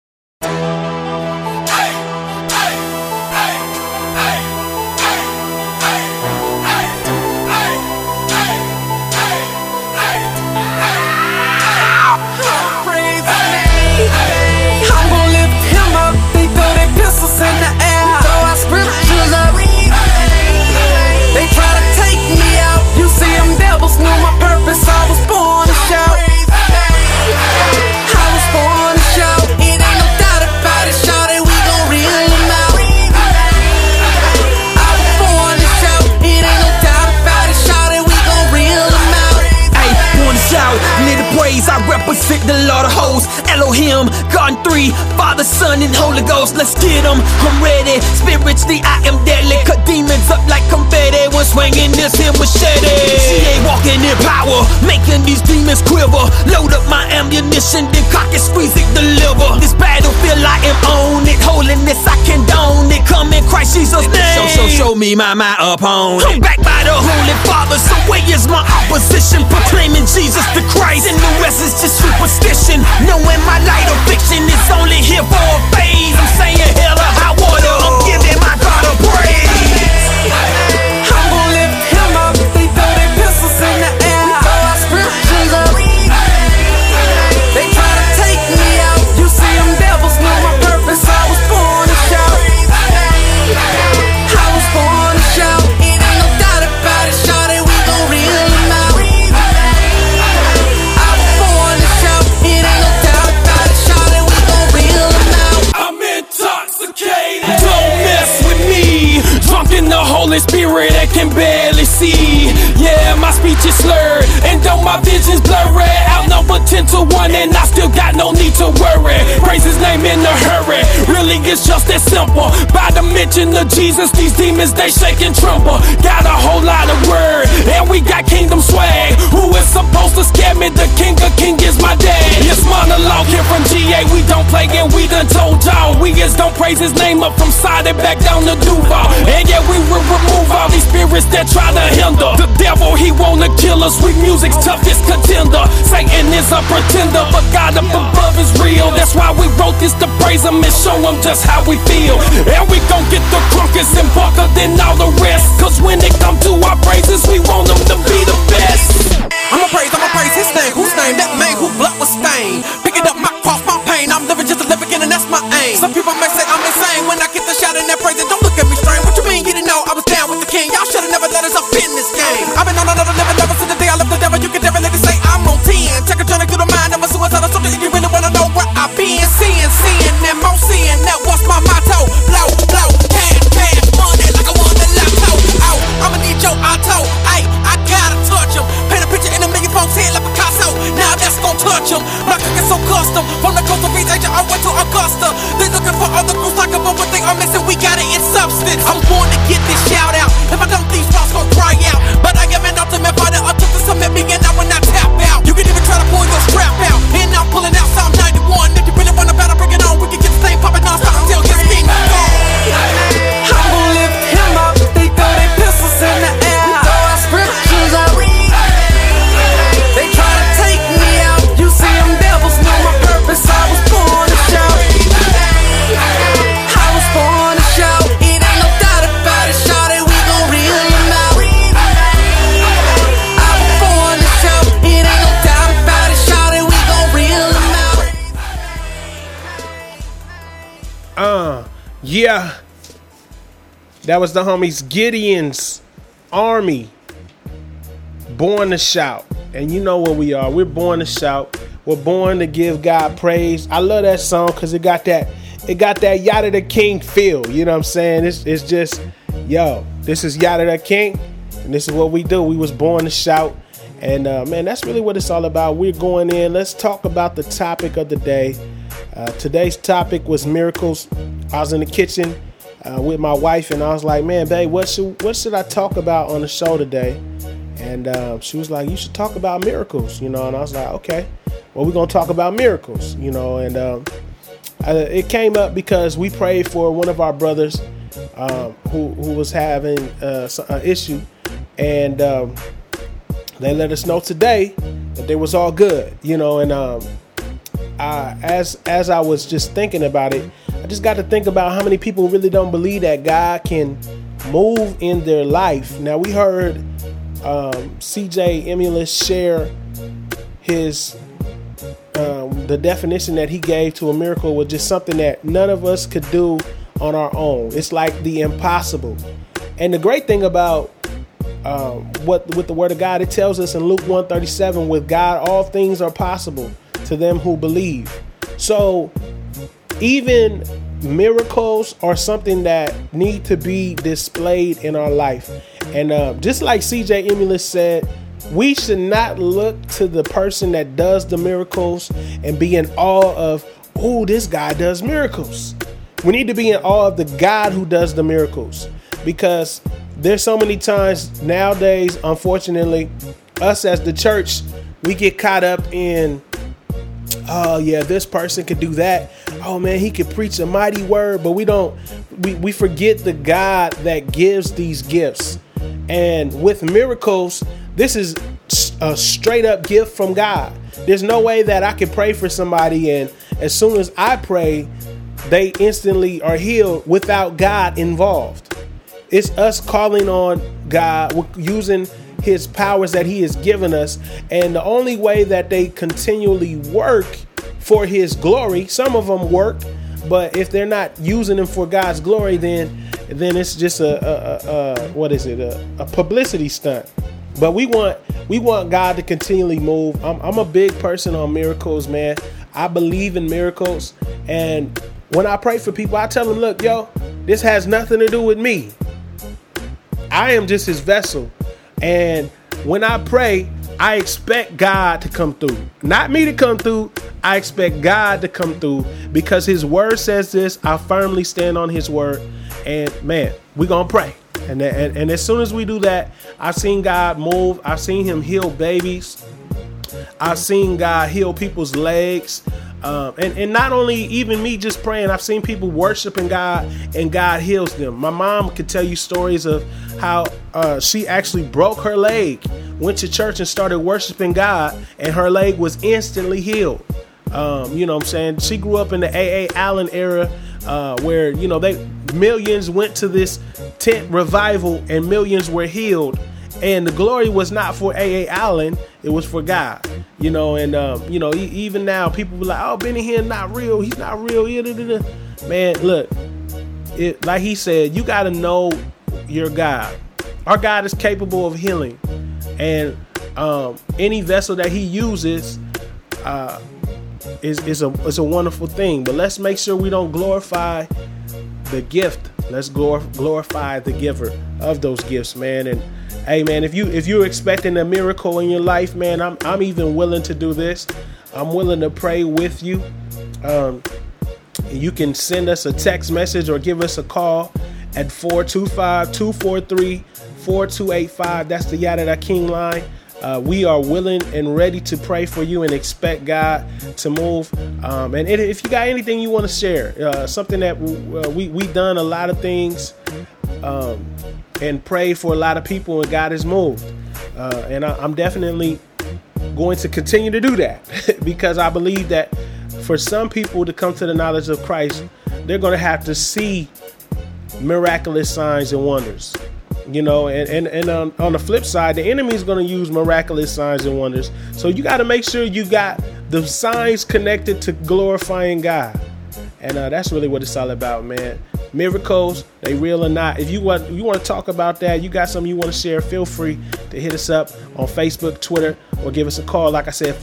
Speaker 18: I'm gonna lift him up. They throw their pistols in the air. Throw our scriptures up. They try to take me out. You see them devils knew my purpose. I was born to shout. I was born to shout. It ain't no doubt about it. Shout it, we gon' reel them out. I was born to shout. It ain't no doubt about it. Shout it, we gon' reel them out.
Speaker 5: Ay, born to shout, need to praise. I represent the Lord of hosts. Elohim, God in three, Father, Son, and Holy Ghost. Let's get them, I'm ready. Spiritually, I am deadly. Cut demons up like confetti when swinging this here machete. CA walking in power, making these demons quiver. Load up my ammunition, then cock it, squeeze it, deliver. This battlefield I am on it. Holiness, I condone it. Come in Christ Jesus' name. Show me my opponent. I'm back by the Holy Father, so where is my opposition? Proclaiming Jesus the Christ, and the rest is just superstition. Knowing my light of fiction is only here for a phase. I'm saying hell or high water, I'm giving my God a praise.
Speaker 18: I'm gonna lift him up. They throw their pistols in the air. Throw our scriptures up. They try to take me out. You see them devils knew my purpose. I was born to shout. I was born to shout. It ain't no doubt about it. Shout it, we gon' reel them out. I was born to shout. It ain't no doubt about it. Shout it, we gon' reel them out.
Speaker 3: I'm intoxicated. Don't mess with me. Drunk in the Holy Spirit, I can barely see. Yeah, my speech is slurred, and though my vision's blurry, outnumber 10-1, and I still got no need to worry. Praise His name in a hurry. Really, it's just that simple. By the mention of Jesus, these demons they shake and tremble. Got a whole lot of word, and we got kingdom swag. Who is supposed to scare me? The King of Kings is my dad. It's monologue here from GA. We don't play, and we done told y'all. We just don't praise His name up from side and back down to Duval. And yeah, we will remove all these spirits that try to hinder. The devil, he wanna kill us. Sweet music's toughest contender. Satan is a pretender, but God up above is real. That's why we wrote this to praise Him and show Him just how we feel. And we gon' get the crunkest and bucker than all the rest. Cause when it come to our praises, we want them to be the best.
Speaker 18: I'ma praise His name. Whose name? That man who blood was stained. Picking up my cross, my pain. I'm living just to live again, and that's my aim. Some people may say I'm insane when I get the shout and that praise. Don't look at me strange. What you mean you didn't know I was down with the king? Y'all should've never let us up in this game. I've been on another level ever since the day I left the devil. You can never let me say I'm on 10. Take a journey through the mind of a suicidal soldier. If you really wanna know where I've been, seeing and more seeing. That was my motto. Blow, blow, cash, money like I won the lotto. Oh, I'ma need your auto. Ay, I gotta touch him. Paint a picture in a million folks' head like Picasso. Now that's gon' touch him. My cook is so custom. From the
Speaker 7: substance. I was born to get this shout out. If I don't, these rocks gon' cry out. But I am an ultimate fighter. I took the summit, me and I will not tap out. You can even try to pull your strap out. And I'm pulling out Psalm 91. If you really want to battle, bring it on. We can get the same poppin' non-stop until your skin gone.
Speaker 18: I'm gon' lift him up. They throw their pistols in the air. We throw our scriptures I read. They try to take me out. You see them devils know my purpose. I was born to shout. I was born to shout. It ain't no doubt about it. Shout it, we gon' reel them out. I was born to shout. It ain't no doubt about it. Shout it, we gon' reel them out.
Speaker 2: Yeah. That was the homies Gideon's Army. Born to shout. And you know what we are. We're born to shout. We're born to give God praise. I love that song because it got that Yada the King feel. You know what I'm saying? It's just, yo, this is Yada the King, and this is what we do. We was born to shout. And man, that's really what it's all about. We're going in. Let's talk about the topic of the day. Today's topic was miracles. I was in the kitchen with my wife, and I was like, man, babe, what should I talk about on the show today? And she was like, you should talk about miracles, you know. And I was like, okay, well, we're going to talk about miracles, you know. And it came up because we prayed for one of our brothers who was having an issue. And they let us know today that they was all good, you know. And as I was just thinking about it, I just got to think about how many people really don't believe that God can move in their life. Now, we heard CJ Emulus share his the definition that he gave to a miracle was just something that none of us could do on our own. It's like the impossible. And the great thing about with the word of God, it tells us in Luke 1:37, with God all things are possible to them who believe. So even miracles are something that need to be displayed in our life. And just like CJ Emulus said, we should not look to the person that does the miracles and be in awe of, oh, this guy does miracles. We need to be in awe of the God who does the miracles, because there's so many times nowadays, unfortunately, us as the church, we get caught up in, oh yeah, this person could do that. Oh man, he could preach a mighty word, but we forget the God that gives these gifts. And with miracles, this is a straight up gift from God. There's no way that I can pray for somebody and as soon as I pray, they instantly are healed without God involved. It's us calling on God, using his powers that he has given us. And the only way that they continually work for his glory, some of them work, but if they're not using them for God's glory, then it's just a publicity stunt. But we want God to continually move. I'm a big person on miracles, man. I believe in miracles. And when I pray for people, I tell them, look, yo, this has nothing to do with me. I am just his vessel. And when I pray, I expect God to come through. Not me to come through. I expect God to come through because his word says this. I firmly stand on his word. And man, we're going to pray. And as soon as we do that, I've seen God move. I've seen him heal babies. I've seen God heal people's legs. And not only even me just praying, I've seen people worshiping God and God heals them. My mom could tell you stories of how she actually broke her leg, went to church and started worshiping God, and her leg was instantly healed. You know what I'm saying? She grew up in the A.A. Allen era where, you know, millions went to this tent revival and millions were healed. And the glory was not for A.A. Allen, it was for God, you know. And, you know, even now people be like, oh, Benny Hinn not real. He's not real. Man, look, like he said, you got to know your God. Our God is capable of healing. And any vessel that he uses is a wonderful thing. But let's make sure we don't glorify the gift. Let's glorify the giver of those gifts, man. And hey, man, if you're expecting a miracle in your life, man, I'm even willing to do this. I'm willing to pray with you. You can send us a text message or give us a call at 425-243-4285. That's the Yada King line. We are willing and ready to pray for you and expect God to move. And if you got anything you want to share, something that we done a lot of things and prayed for a lot of people, and God has moved. And I'm definitely going to continue to do that because I believe that for some people to come to the knowledge of Christ, they're going to have to see miraculous signs and wonders. You know, and on the flip side, the enemy is going to use miraculous signs and wonders. So you got to make sure you got the signs connected to glorifying God. And that's really what it's all about, man. Miracles, they real or not. If you want to talk about that, you got something you want to share, feel free to hit us up on Facebook, Twitter, or give us a call. Like I said,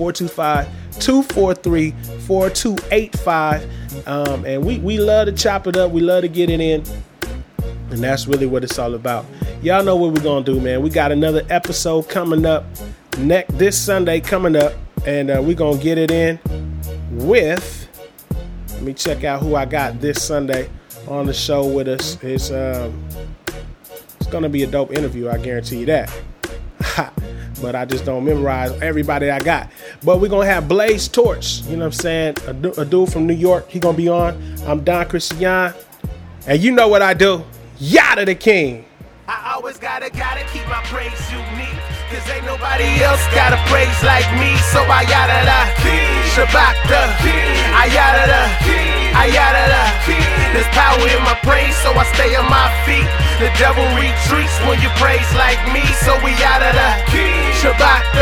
Speaker 2: 425-243-4285. And we love to chop it up. We love to get it in. And that's really what it's all about. Y'all know what we're going to do, man. We got another episode coming up this Sunday coming up. And we're going to get it in with, let me check out who I got this Sunday on the show with us. It's going to be a dope interview. I guarantee you that. But I just don't memorize everybody I got. But we're going to have Blaze Torch. You know what I'm saying? A dude from New York. He going to be on. I'm Don Christian. And you know what I do. Yada the King.
Speaker 1: I always gotta keep my praise unique, cause ain't nobody else got a praise like me. So I yada da, Shabbat da, I yada da, I yada da. There's power in my praise, so I stay on my feet. The devil retreats when you praise like me. So we yada da, Shabbat